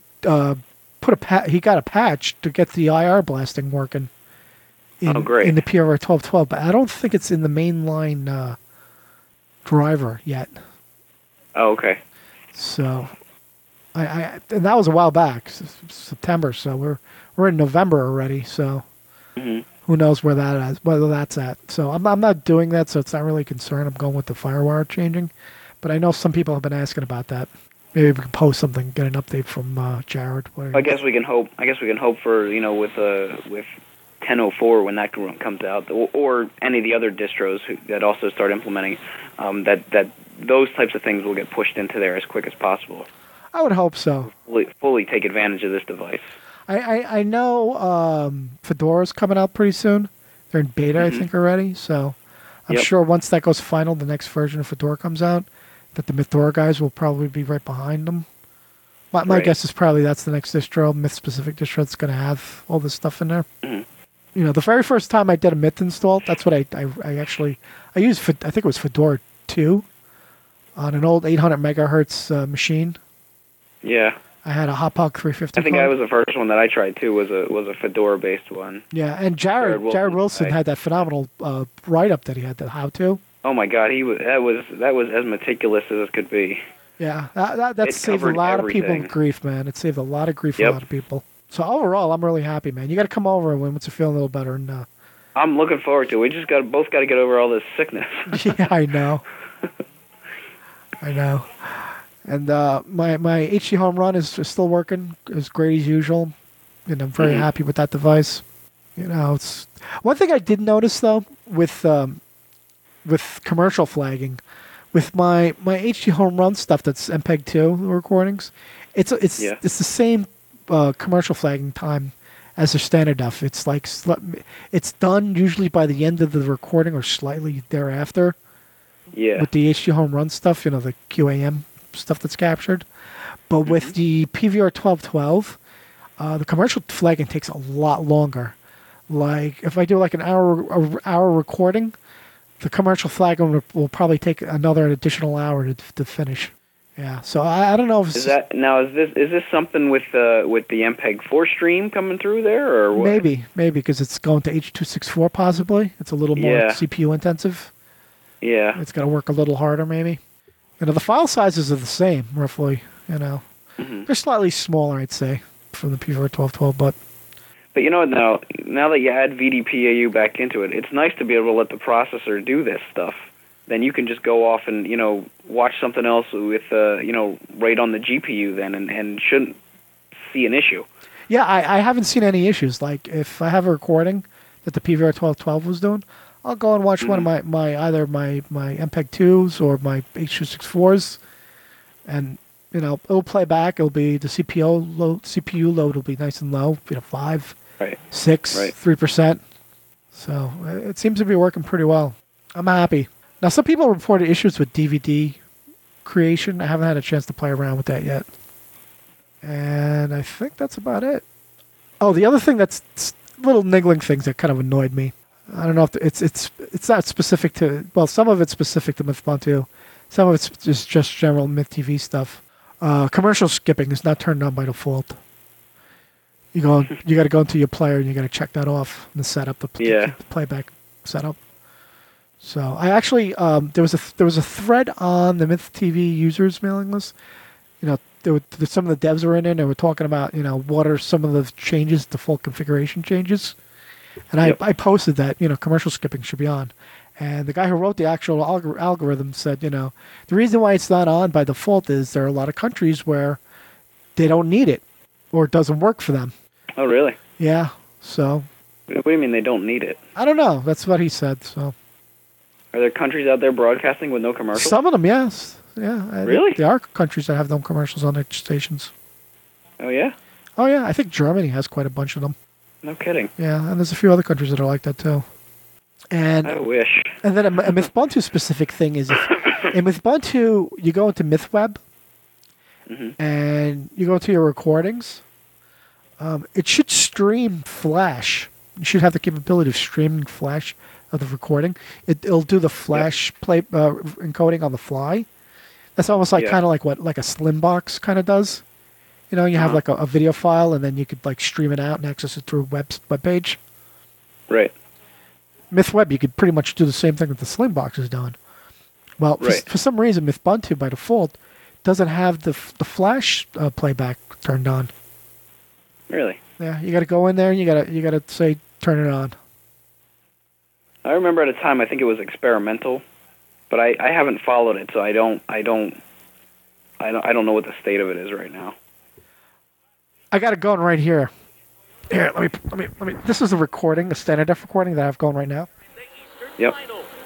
he got a patch to get the IR blasting working in the PVR 1212, but I don't think it's in the mainline driver yet. Oh, okay. So, and that was a while back, September. So we're in November already. So who knows whether that's at. So I'm not doing that. So it's not really a concern. I'm going with the FireWire changing, but I know some people have been asking about that. Maybe we can post something, get an update from Jared. I guess we can hope. For with 1004 when that comes out, or any of the other distros that also start implementing that those types of things will get pushed into there as quick as possible. I would hope so. Fully take advantage of this device. I know Fedora's coming out pretty soon. They're in beta, I think, already. So I'm sure once that goes final, the next version of Fedora comes out, that the Mythora guys will probably be right behind them. My guess is probably that's the next distro, Myth-specific distro that's going to have all this stuff in there. The very first time I did a Myth install, that's what I used. I think it was Fedora 2 on an old 800 megahertz machine. Yeah. I had a Hauppauge 350. I think that was the first one that I tried too. Was a Fedora-based one. Yeah, and Jared Wilson had that phenomenal write-up that he had, that how-to. Oh my God, that was as meticulous as it could be. Yeah, that saved a lot of people grief, man. It saved a lot of grief for a lot of people. So overall, I'm really happy, man. You got to come over once you're feeling a little better. And I'm looking forward to it. We just both got to get over all this sickness. Yeah, I know. I know. And my HD Home Run is still working as great as usual. And I'm very happy with that device. It's one thing I did notice though with commercial flagging, with my HD Home Run stuff that's MPEG 2 recordings, it's the same commercial flagging time as their standard def. It's like it's done usually by the end of the recording or slightly thereafter. Yeah. With the HD Home Run stuff, the QAM stuff that's captured. But with the PVR 1212, the commercial flagging takes a lot longer. Like if I do like an hour recording, the commercial flagging will probably take another additional hour to finish. Yeah, so I don't know if is this something with the MPEG 4 stream coming through there, or what? Maybe because it's going to H.264 possibly. It's a little more CPU intensive. Yeah, it's got to work a little harder maybe. The file sizes are the same roughly. They're slightly smaller, I'd say, from the PVR 1212, but now that you add VDPAU back into it, it's nice to be able to let the processor do this stuff. Then you can just go off and watch something else with right on the GPU then, and shouldn't see an issue. Yeah, I haven't seen any issues. Like if I have a recording that the PVR 1212 was doing, I'll go and watch one of my either my MPEG 2s or my H.264s, and it'll play back. It'll be the CPU load will be nice and low, 5, 6, 3%. So it seems to be working pretty well. I'm happy. Now, some people reported issues with DVD creation. I haven't had a chance to play around with that yet. And I think that's about it. Oh, the other thing that's little niggling things that kind of annoyed me. I don't know if it's not specific to... Well, some of it's specific to Myth.2. Some of it's just general Myth TV stuff. Commercial skipping is not turned on by default. You got to go into your player and you got to check that off in the setup, the playback setup. So I actually there was a thread on the Myth TV users mailing list. Some of the devs were in it and they were talking about what are some of the changes, default configuration changes, and I posted that commercial skipping should be on, and the guy who wrote the actual algorithm said the reason why it's not on by default is there are a lot of countries where they don't need it or it doesn't work for them. Oh really? Yeah. So. What do you mean they don't need it? I don't know. That's what he said. So. Are there countries out there broadcasting with no commercials? Some of them, yes. Yeah. Really? There are countries that have no commercials on their stations. Oh, yeah? Oh, yeah. I think Germany has quite a bunch of them. No kidding. Yeah, and there's a few other countries that are like that, too. And I wish. And then a Mythbuntu specific thing is in Mythbuntu, you go into MythWeb and you go to your recordings. It should stream Flash. You should have the capability of streaming Flash of the recording. It'll do the Flash play encoding on the fly. That's almost like kind of like what like a Slimbox kind of does. You know, you have like a video file, and then you could like stream it out and access it through a web page. Right. MythWeb, you could pretty much do the same thing that the Slimbox is doing. Well, for some reason, Mythbuntu by default doesn't have the Flash playback turned on. Really? Yeah, you got to go in there and you got to say turn it on. I remember at a time I think it was experimental, but I haven't followed it, so I don't know what the state of it is right now. I got it going right here. Here, let me. This is a recording, a standard def recording that I have going right now. Yep.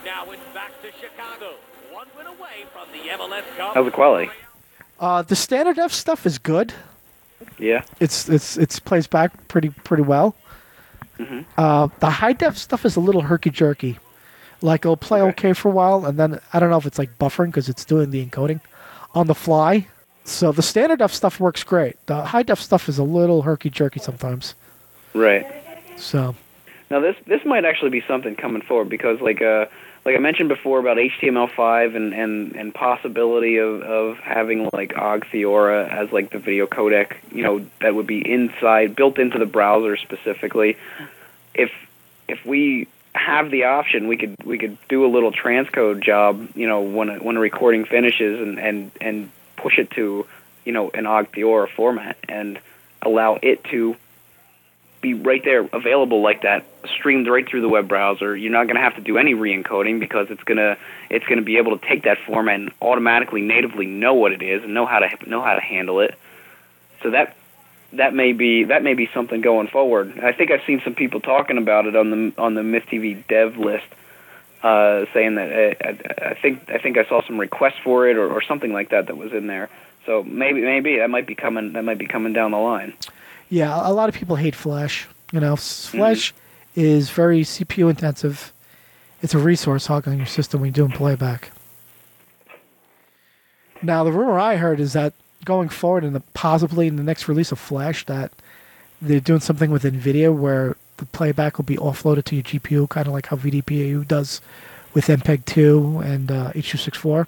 How's the quality? The standard def stuff is good. Yeah. It's plays back pretty well. The high def stuff is a little herky jerky. Like it'll play okay for a while, and then I don't know if it's like buffering because it's doing the encoding on the fly. So the standard def stuff works great. The high def stuff is a little herky jerky sometimes. Right. So. Now this might actually be something coming forward because like I mentioned before about HTML5 and possibility of having like Ogg Theora as like the video codec, you know, that would be built into the browser specifically. If we have the option, we could do a little transcode job, you know, when a recording finishes and push it to, you know, an Ogg Theora format and allow it to be right there available like that, streamed right through the web browser. You're not going to have to do any re-encoding because it's going to be able to take that format and automatically natively know what it is and know how to handle it. So that may be something going forward. I think I've seen some people talking about it on the MythTV dev list, saying that I think I saw some requests for it or something like that was in there. So maybe that might be coming down the line. Yeah, a lot of people hate Flash. You know, Flash is very CPU intensive. It's a resource hog on your system when you're doing playback. Now, the rumor I heard is that going forward possibly in the next release of Flash, that they're doing something with NVIDIA where the playback will be offloaded to your GPU, kind of like how VDPAU does with MPEG-2 and H.264.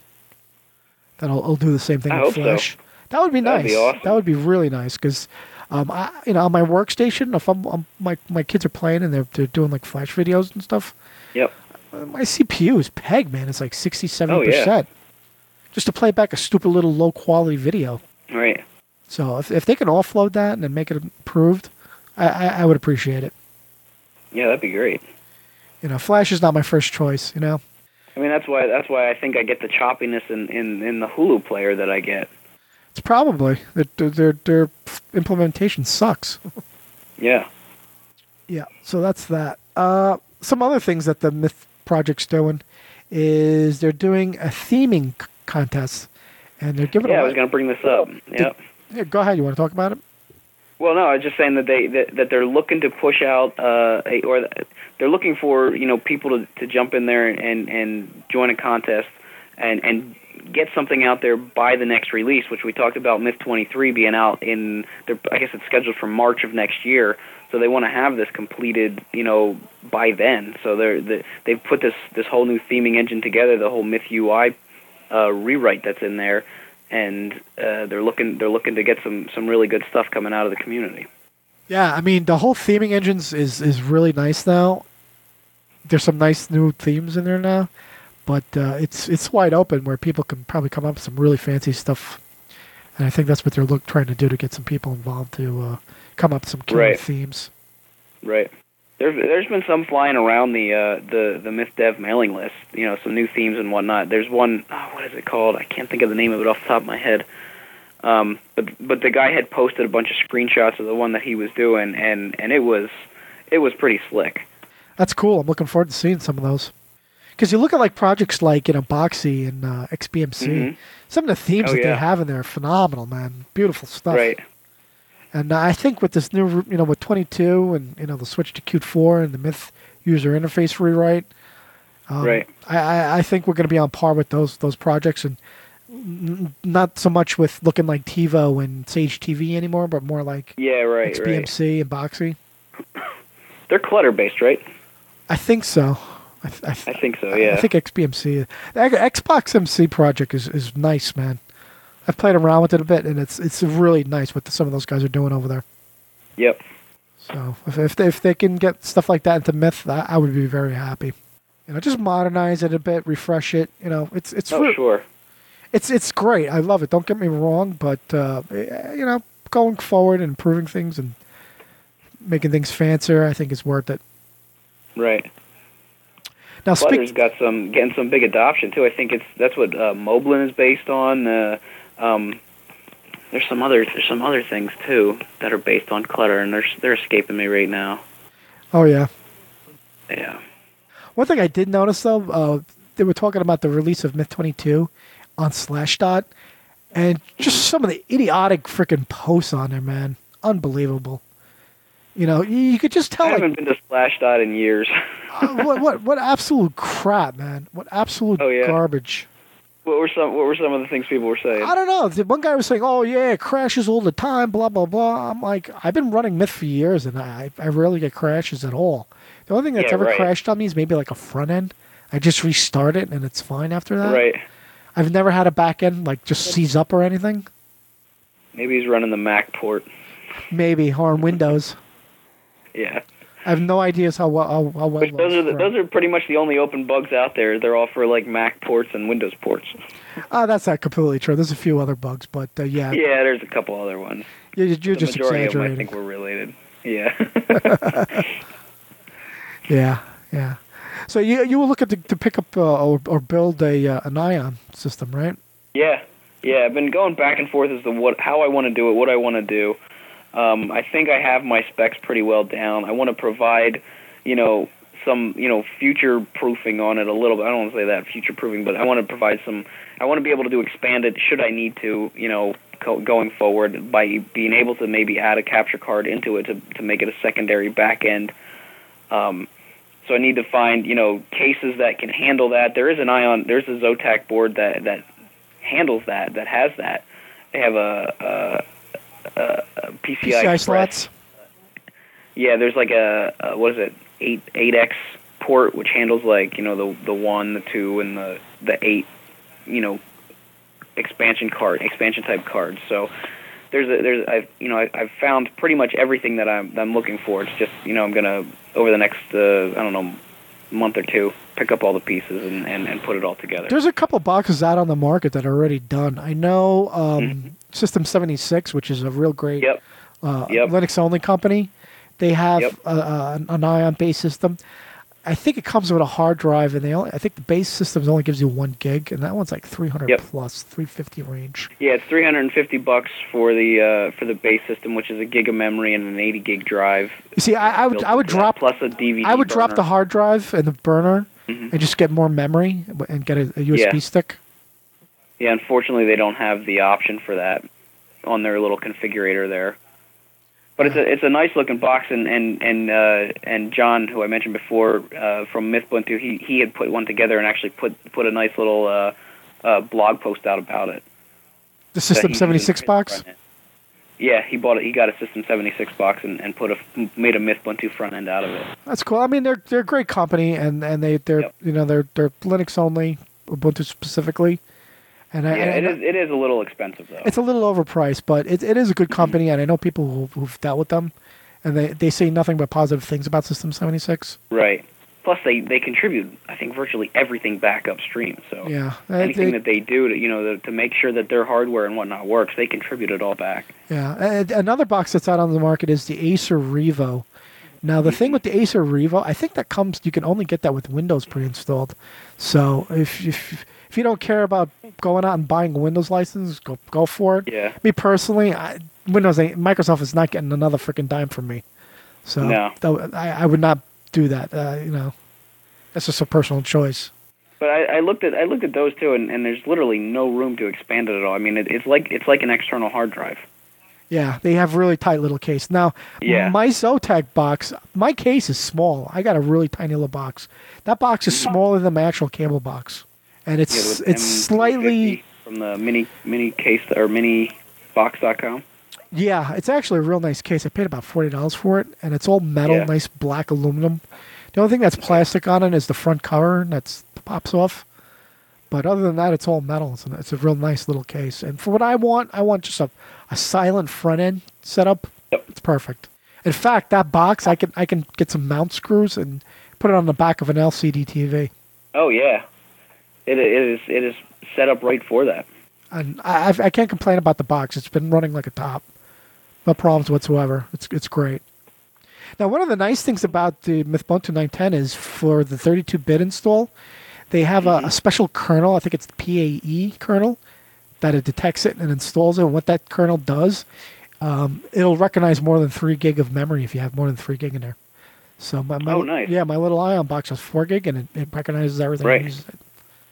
That'll do the same thing with Flash. So. That would be nice. That'd be awesome. That would be really nice because. On my workstation, if my kids are playing and they're doing like Flash videos and stuff. Yep. My CPU is pegged, man. It's like 60-70%. Just to play back a stupid little low quality video. Right. So if they can offload that and then make it improved, I would appreciate it. Yeah, that'd be great. You know, Flash is not my first choice. You know. I mean, that's why I think I get the choppiness in the Hulu player that I get. It's probably their implementation sucks. Yeah. Yeah. So that's that. Some other things that the Myth Project's doing is they're doing a theming contest, and they're giving. Yeah, I was going to bring this up. Yep. Yeah, go ahead. You want to talk about it? Well, no, I was just saying that they're looking to push out or they're looking for people to jump in there and join a contest and get something out there by the next release, which we talked about Myth 23 being out I guess it's scheduled for March of next year. So they want to have this completed, by then. So they've put this whole new theming engine together, the whole Myth UI rewrite that's in there, and they're looking to get some really good stuff coming out of the community. Yeah, I mean the whole theming engines is really nice now. There's some nice new themes in there now. But it's wide open where people can probably come up with some really fancy stuff, and I think that's what they're trying to do to get some people involved to come up with some killer themes. Right. There's been some flying around the Myth Dev mailing list. Some new themes and whatnot. There's one. What is it called? I can't think of the name of it off the top of my head. But the guy had posted a bunch of screenshots of the one that he was doing, and it was pretty slick. That's cool. I'm looking forward to seeing some of those. Because you look at like projects like Boxy and XBMC, some of the themes that they have in there are phenomenal, man. Beautiful stuff. Right. And I think with this new, with 22 and the switch to Qt 4 and the Myth user interface rewrite, Right. I think we're going to be on par with those projects, and not so much with looking like TiVo and Sage TV anymore, but more like XBMC and Boxy. They're clutter based, right? I think so. I think so. Yeah. I think XBMC, the Xbox MC project is nice, man. I've played around with it a bit, and it's really nice what some of those guys are doing over there. Yep. So if they can get stuff like that into Myth, I would be very happy. Just modernize it a bit, refresh it. It's sure. It's great. I love it. Don't get me wrong, but going forward and improving things and making things fancier, I think is worth it. Right. Now, Clutter's getting some big adoption too. I think that's what Moblin is based on. There's some other things too that are based on Clutter, and they're escaping me right now. Oh yeah. Yeah. One thing I did notice though, they were talking about the release of Myth 22 on Slashdot, and just some of the idiotic freaking posts on there, man, unbelievable. You could just tell. I haven't been to Slashdot in years. What absolute crap, man! What absolute garbage. What were some of the things people were saying? I don't know. One guy was saying, "Oh yeah, it crashes all the time." Blah blah blah. I'm like, I've been running Myth for years, and I rarely get crashes at all. The only thing that's ever crashed on me is maybe like a front end. I just restart it, and it's fine after that. Right. I've never had a back end like just seize up or anything. Maybe he's running the Mac port. Maybe, or on Windows. Yeah. I have no idea how well. Which those are pretty much the only open bugs out there. They're all for like Mac ports and Windows ports. That's not completely true. There's a few other bugs, but yeah. Yeah, there's a couple other ones. You're just exaggerating. Of them, I think, were related. Yeah. yeah. So you were looking to pick up or build an Ion system, right? Yeah. I've been going back and forth as to how I want to do it, what I want to do. I think I have my specs pretty well down. I want to provide, some, future proofing on it a little bit. I don't want to say that future proofing, but I want to provide some. I want to be able to do expanded should I need to, going forward by being able to maybe add a capture card into it to make it a secondary back end. So I need to find, cases that can handle that. There's a Zotac board that handles that has that. They have a PCI slots. Yeah, there's like a 8X port which handles like the 1, the 2, and the 8 expansion type cards. So I've found pretty much everything that I'm looking for. It's just I'm gonna over the next month or two pick up all the pieces and put it all together. There's a couple boxes out on the market that are already done. I know System 76, which is a real great Linux only company. They have an Ion based system. I think it comes with a hard drive, and I think the base system only gives you 1 gig, and that one's like 300 plus, 350 range. Yeah, it's $350 for the base system, which is a gig of memory and an 80 gig drive. You see, I would drop plus a DVD. I would drop the hard drive and the burner, and just get more memory and get a USB stick. Yeah, unfortunately, they don't have the option for that on their little configurator there. But it's a nice looking box, and John, who I mentioned before from Mythbuntu, he had put one together and actually put a nice little blog post out about it. The System 76 box. Yeah, he bought it. He got a System 76 box and made a Mythbuntu front end out of it. That's cool. I mean, they're a great company, and they're Linux only, Ubuntu specifically. And it is a little expensive though. It's a little overpriced, but it is a good company, and I know people who've dealt with them, and they say nothing but positive things about System 76. Right. Plus, they contribute, I think, virtually everything back upstream. So anything that they do to make sure that their hardware and whatnot works, they contribute it all back. Yeah. And another box that's out on the market is the Acer Revo. Now, the thing with the Acer Revo, I think you can only get that with Windows pre-installed. So if you don't care about going out and buying a Windows license, go for it. Yeah. Me personally, Microsoft is not getting another freaking dime from me. So no. I would not do that. That's just a personal choice. But I looked at those too, and there's literally no room to expand it at all. I mean, it's like an external hard drive. Yeah, they have really tight little case. Now, my Zotac box, my case is small. I got a really tiny little box. That box is smaller than my actual cable box, and it's slightly from the mini case or minibox.com. Yeah, it's actually a real nice case. I paid about $40 for it, and it's all metal, nice black aluminum. The only thing that's plastic on it is the front cover that pops off. But other than that, it's all metal. It's a real nice little case. And for what I want just a silent front end setup. Yep. It's perfect. In fact, that box, I can get some mount screws and put it on the back of an LCD TV. Oh yeah, it is set up right for that. And I can't complain about the box. It's been running like a top. No problems whatsoever. It's great. Now, one of the nice things about the Mythbone 910 is for the 32-bit install, they have a special kernel. I think it's the PAE kernel that it detects it and installs it. And what that kernel does, it'll recognize more than 3 gig of memory if you have more than 3 gig in there. So nice. Yeah, my little Ion box has 4 gig and it recognizes everything. Right. And uses it.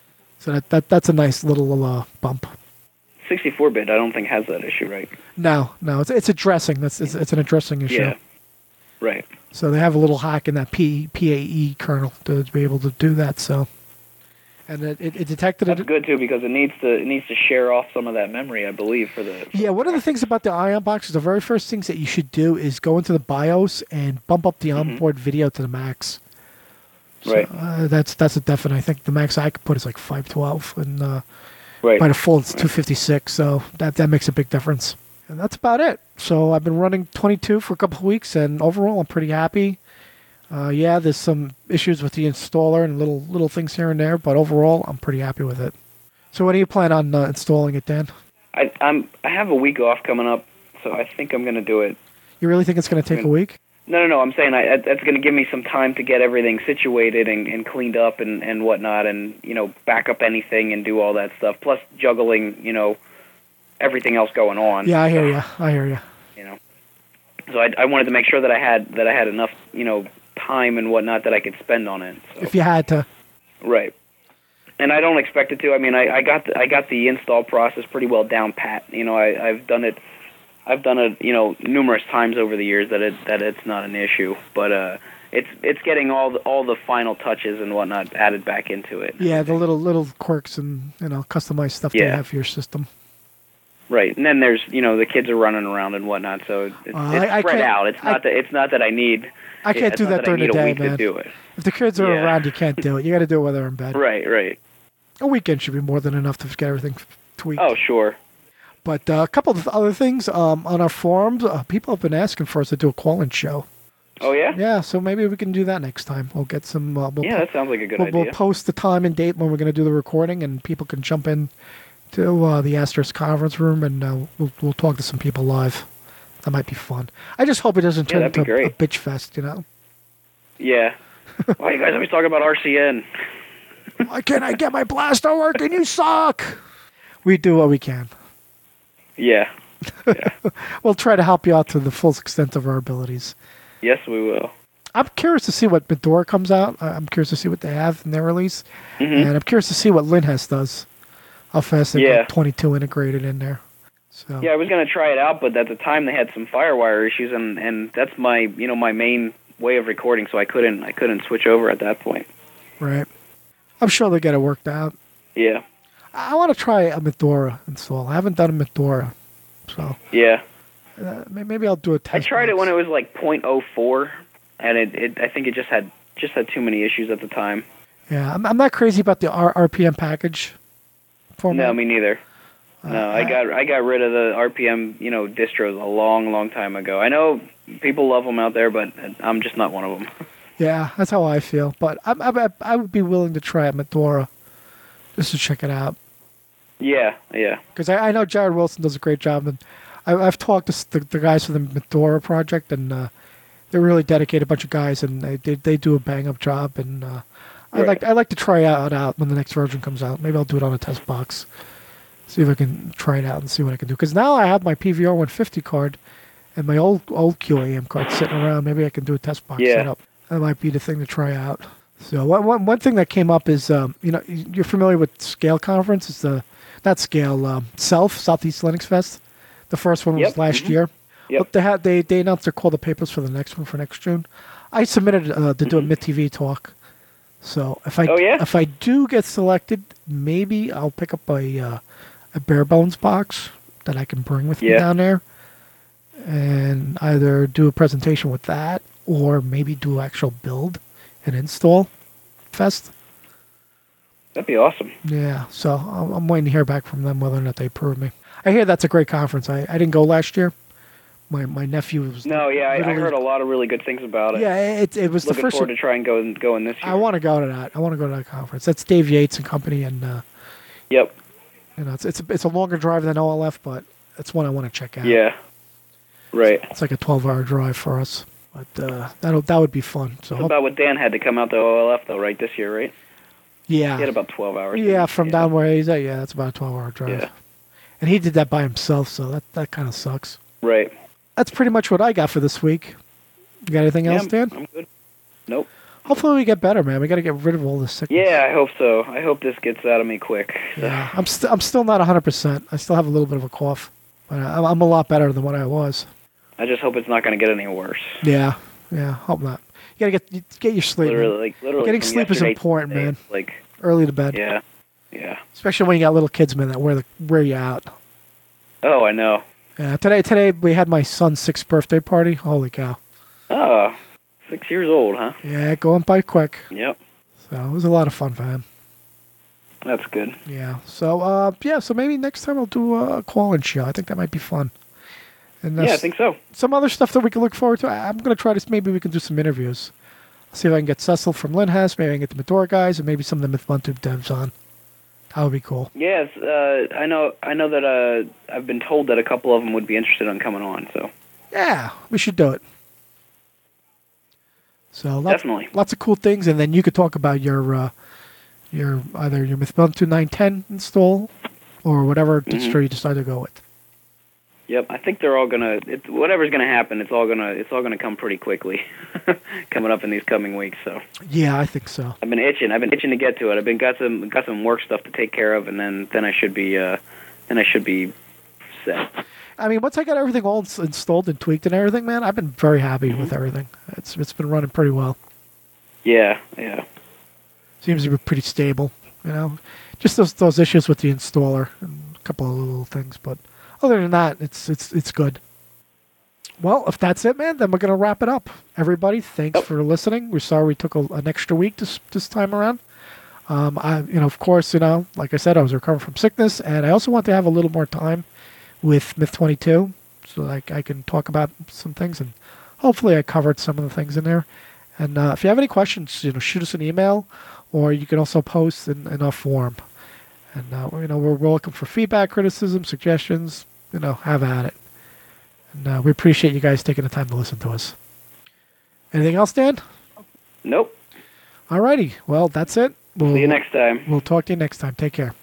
So that's a nice little bump. 64-bit, I don't think has that issue, right? No, it's addressing. It's an addressing issue. Yeah. Right. So they have a little hack in that PAE kernel to be able to do that. So. And it detected it. That's good too because it needs to share off some of that memory, I believe, for the. Yeah, one of the things about the Ion box is the very first things that you should do is go into the BIOS and bump up the onboard video to the max. So, right. That's a definite. I think the max I could put is like 512, and right. by default it's 256. So that makes a big difference. And that's about it. So I've been running 22 for a couple of weeks, and overall I'm pretty happy. Yeah, there's some issues with the installer and little things here and there, but overall, I'm pretty happy with it. So when do you plan on installing it, Dan? I have a week off coming up, so I think I'm going to do it. You really think it's going to take a week? No. I'm saying that's going to give me some time to get everything situated and cleaned up and whatnot, and back up anything and do all that stuff. Plus juggling, everything else going on. Yeah, I hear you. So I wanted to make sure that I had enough, time and whatnot that I could spend on it. So. If you had to. Right. And I don't expect it to. I mean, I got the install process pretty well down pat. I've done it numerous times over the years that it's not an issue, but it's getting all the final touches and whatnot added back into it. Yeah, the little quirks and customized stuff they have for your system. Right, and then there's the kids are running around and whatnot, so it's spread out. It's not that I need. I can't do that during the day, man. To do it. If the kids are around, you can't do it. You got to do it while they're in bed. Right. A weekend should be more than enough to get everything tweaked. Oh, sure. But a couple of other things on our forums, people have been asking for us to do a call-in show. Oh yeah. Yeah, so maybe we can do that next time. We'll get some. That sounds like a good idea. We'll post the time and date when we're going to do the recording, and people can jump in to the Asterisk conference room, and we'll talk to some people live. That might be fun. I just hope it doesn't turn into a bitch fest, Yeah. Why you guys always talking about RCN? Why can't I get my blaster working? You suck. We do what we can. Yeah. We'll try to help you out to the full extent of our abilities. Yes, we will. I'm curious to see what Medora comes out. I'm curious to see what they have in their release. And I'm curious to see what Linhas does. How fast they get 22 integrated in there. So. Yeah, I was going to try it out, but at the time they had some FireWire issues, and that's my my main way of recording, so I couldn't switch over at that point. Right. I'm sure they'll get it worked out. Yeah. I want to try a Medora install. I haven't done a Medora, so. Yeah. Maybe I'll do a test. I tried it when it was like 0.04, and I think it just had too many issues at the time. Yeah, I'm not crazy about the RPM package format. No, me neither. No, I got rid of the RPM, distros a long time ago. I know people love them out there, but I'm just not one of them. Yeah, that's how I feel. But I would be willing to try a Medora just to check it out. Yeah. Because I know Jared Wilson does a great job, and I've talked to the guys for the Medora project, and they're really dedicated bunch of guys, and they do a bang up job. And I'd like to try it out when the next version comes out. Maybe I'll do it on a test box. See if I can try it out and see what I can do. Because now I have my PVR 150 card and my old QAM card sitting around. Maybe I can do a test box setup. That might be the thing to try out. So one thing that came up is, you're familiar with Scale Conference. It's not Scale, Southeast Linux Fest. The first one was last year. Yep. They announced they're called the papers for the next one for next June. I submitted to do a Myth TV talk. So if I do get selected, maybe I'll pick up a bare bones box that I can bring with me down there, and either do a presentation with that, or maybe do actual build and install fest. That'd be awesome. Yeah, so I'm waiting to hear back from them whether or not they approve me. I hear that's a great conference. I didn't go last year. My nephew was. No, yeah, I heard a lot of really good things about it. Yeah, it was the first. Looking forward to try and go in this year. I want to go to that. I want to go to that conference. That's Dave Yates and company, and yep. You know, it's a longer drive than OLF, but it's one I want to check out. Yeah. Right. It's like a 12-hour drive for us, but that would be fun. So that's about what Dan had to come out to OLF though, right? This year, right? Yeah. He had about 12 hours. Yeah, from down where he's at. Yeah, that's about a 12-hour drive. Yeah. And he did that by himself, so that kind of sucks. Right. That's pretty much what I got for this week. You got anything else, Dan? I'm good. Nope. Hopefully we get better, man. We got to get rid of all this sickness. Yeah, I hope so. I hope this gets out of me quick. So. Yeah, I'm still not 100%. I still have a little bit of a cough, but I'm a lot better than what I was. I just hope it's not going to get any worse. Yeah, hope not. You got to get your sleep. Literally. Getting sleep is important, man. Like early to bed. Yeah. Especially when you got little kids, man, that wear you out. Oh, I know. Yeah, today we had my son's 6th birthday party. Holy cow. Oh, 6 years old, huh? Yeah, going by quick. Yep. So it was a lot of fun for him. That's good. Yeah. So so maybe next time I'll do a call-in show. I think that might be fun. And I think so. Some other stuff that we can look forward to. I'm going to try this. Maybe we can do some interviews. See if I can get Cecil from Linhas. Maybe I can get the Medora guys, and maybe some of the MythBuntu devs on. That would be cool. Yes, I know that I've been told that a couple of them would be interested in coming on. So yeah, we should do it. So definitely lots of cool things, and then you could talk about your either your MythBuntu 9.10 install or whatever distro you decide to go with. Yep, I think they're all gonna. Whatever's gonna happen, it's all gonna come pretty quickly, coming up in these coming weeks. So yeah, I think so. I've been itching to get to it. Got some work stuff to take care of, and then I should be set. I mean, once I got everything all installed and tweaked and everything, man, I've been very happy with everything. It's been running pretty well. Yeah. Seems to be pretty stable, you know. Just those issues with the installer and a couple of little things, but. Other than that, it's good. Well, if that's it, man, then we're going to wrap it up. Everybody, thanks for listening. We're sorry we took an extra week this time around. Of course, like I said, I was recovering from sickness, and I also want to have a little more time with Myth22 so that I can talk about some things, and hopefully I covered some of the things in there. And if you have any questions, shoot us an email, or you can also post in our forum. And, we're welcome for feedback, criticism, suggestions. Have at it. And we appreciate you guys taking the time to listen to us. Anything else, Dan? Nope. All righty. Well, that's it. We'll see you next time. We'll talk to you next time. Take care.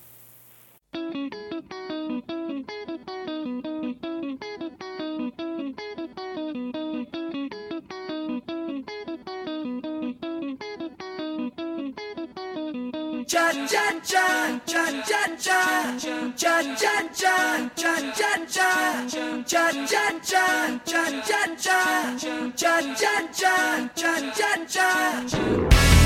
Cha cha cha cha cha cha cha cha cha cha cha cha cha cha cha cha cha cha cha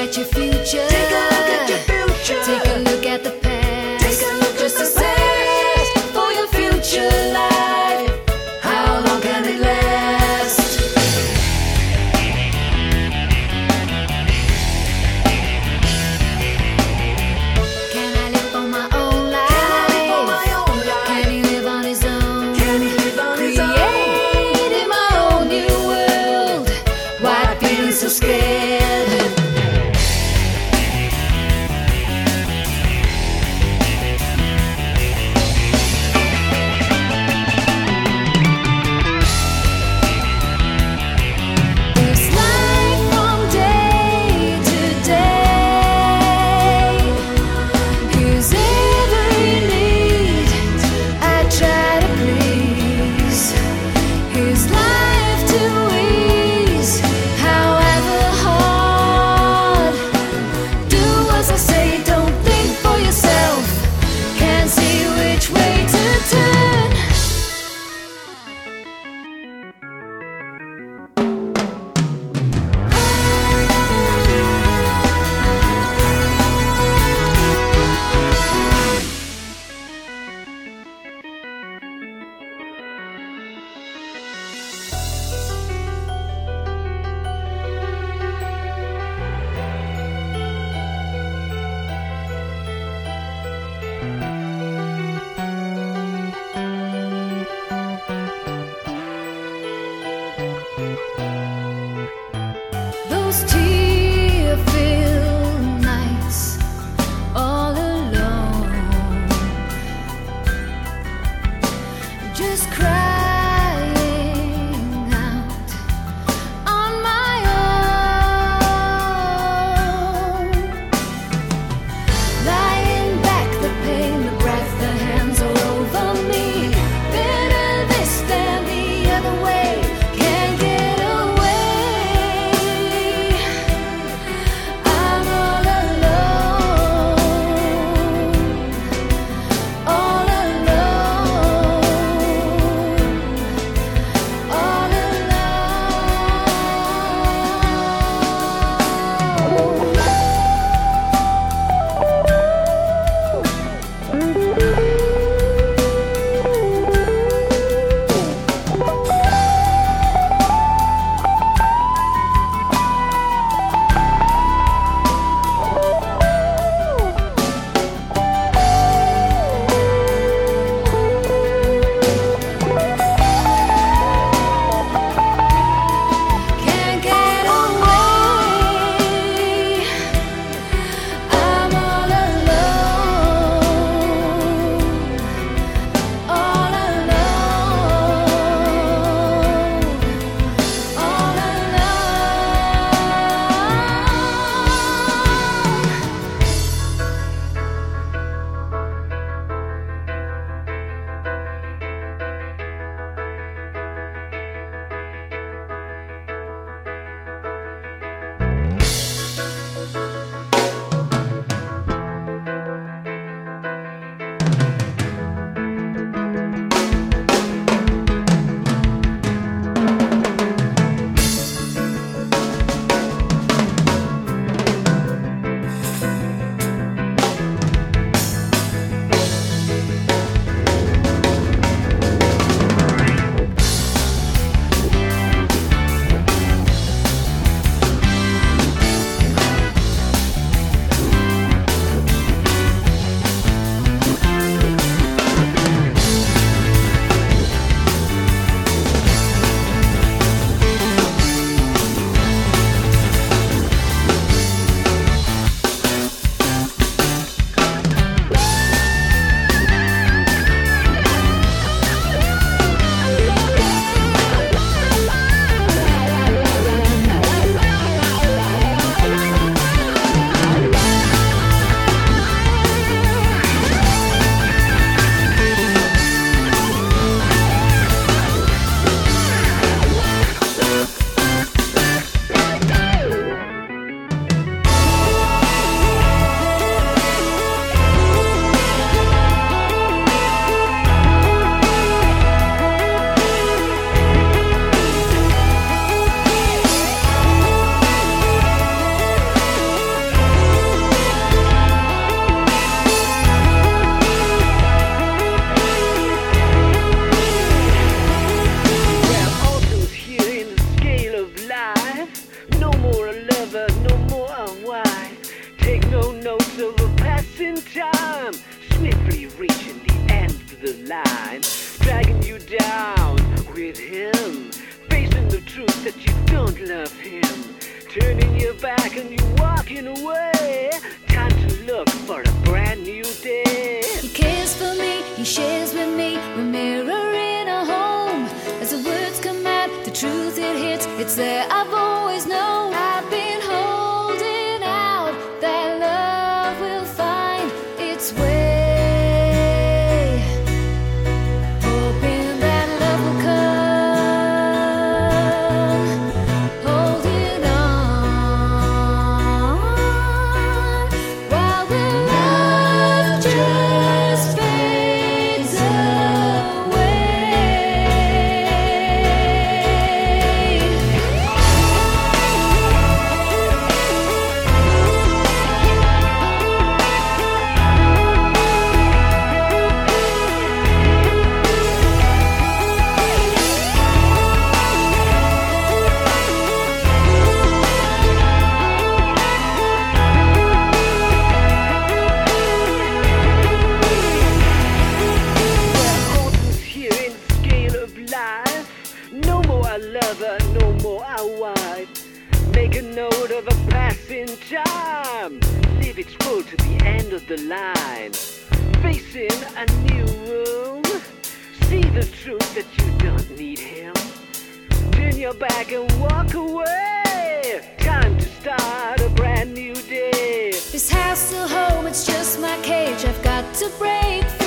at your future. Take a look at your future. Take a look at the past. Take a look just at the past. For your future life, how long can it last? Can I live for my own life? Can he live on his own? Creating my own new world. Why feeling so scared? It's life from day to day. Here's every need I try to please. Here's life to ease, however hard. Do as I say, don't think for yourself. Can't see which way to turn. Those tear-filled nights, all alone, just crying out on my own. Lying back, the pain, the breath, the hands all over me. Better this than the other way. Can't get away. I'm all alone. All alone. the line, dragging you down with him, facing the truth that you don't love him, turning your back and you walking away. Time to look for a brand new day. He cares for me, he shares with me. We're mirroring our home. As the words come out, the truth it hits. It's there, I've always known. I've been holding out that love will find its way, hoping that love will come, holding on while the love just fades away. Importance here in the scale of life. No more I love her, no more I wife. Make a note of a passing time. Live it full to the end of the line. Facing a new room. See the truth that you don't need him. Turn your back and walk away. Time to start a brand new day. This house still home, it's just my cage. I've got to break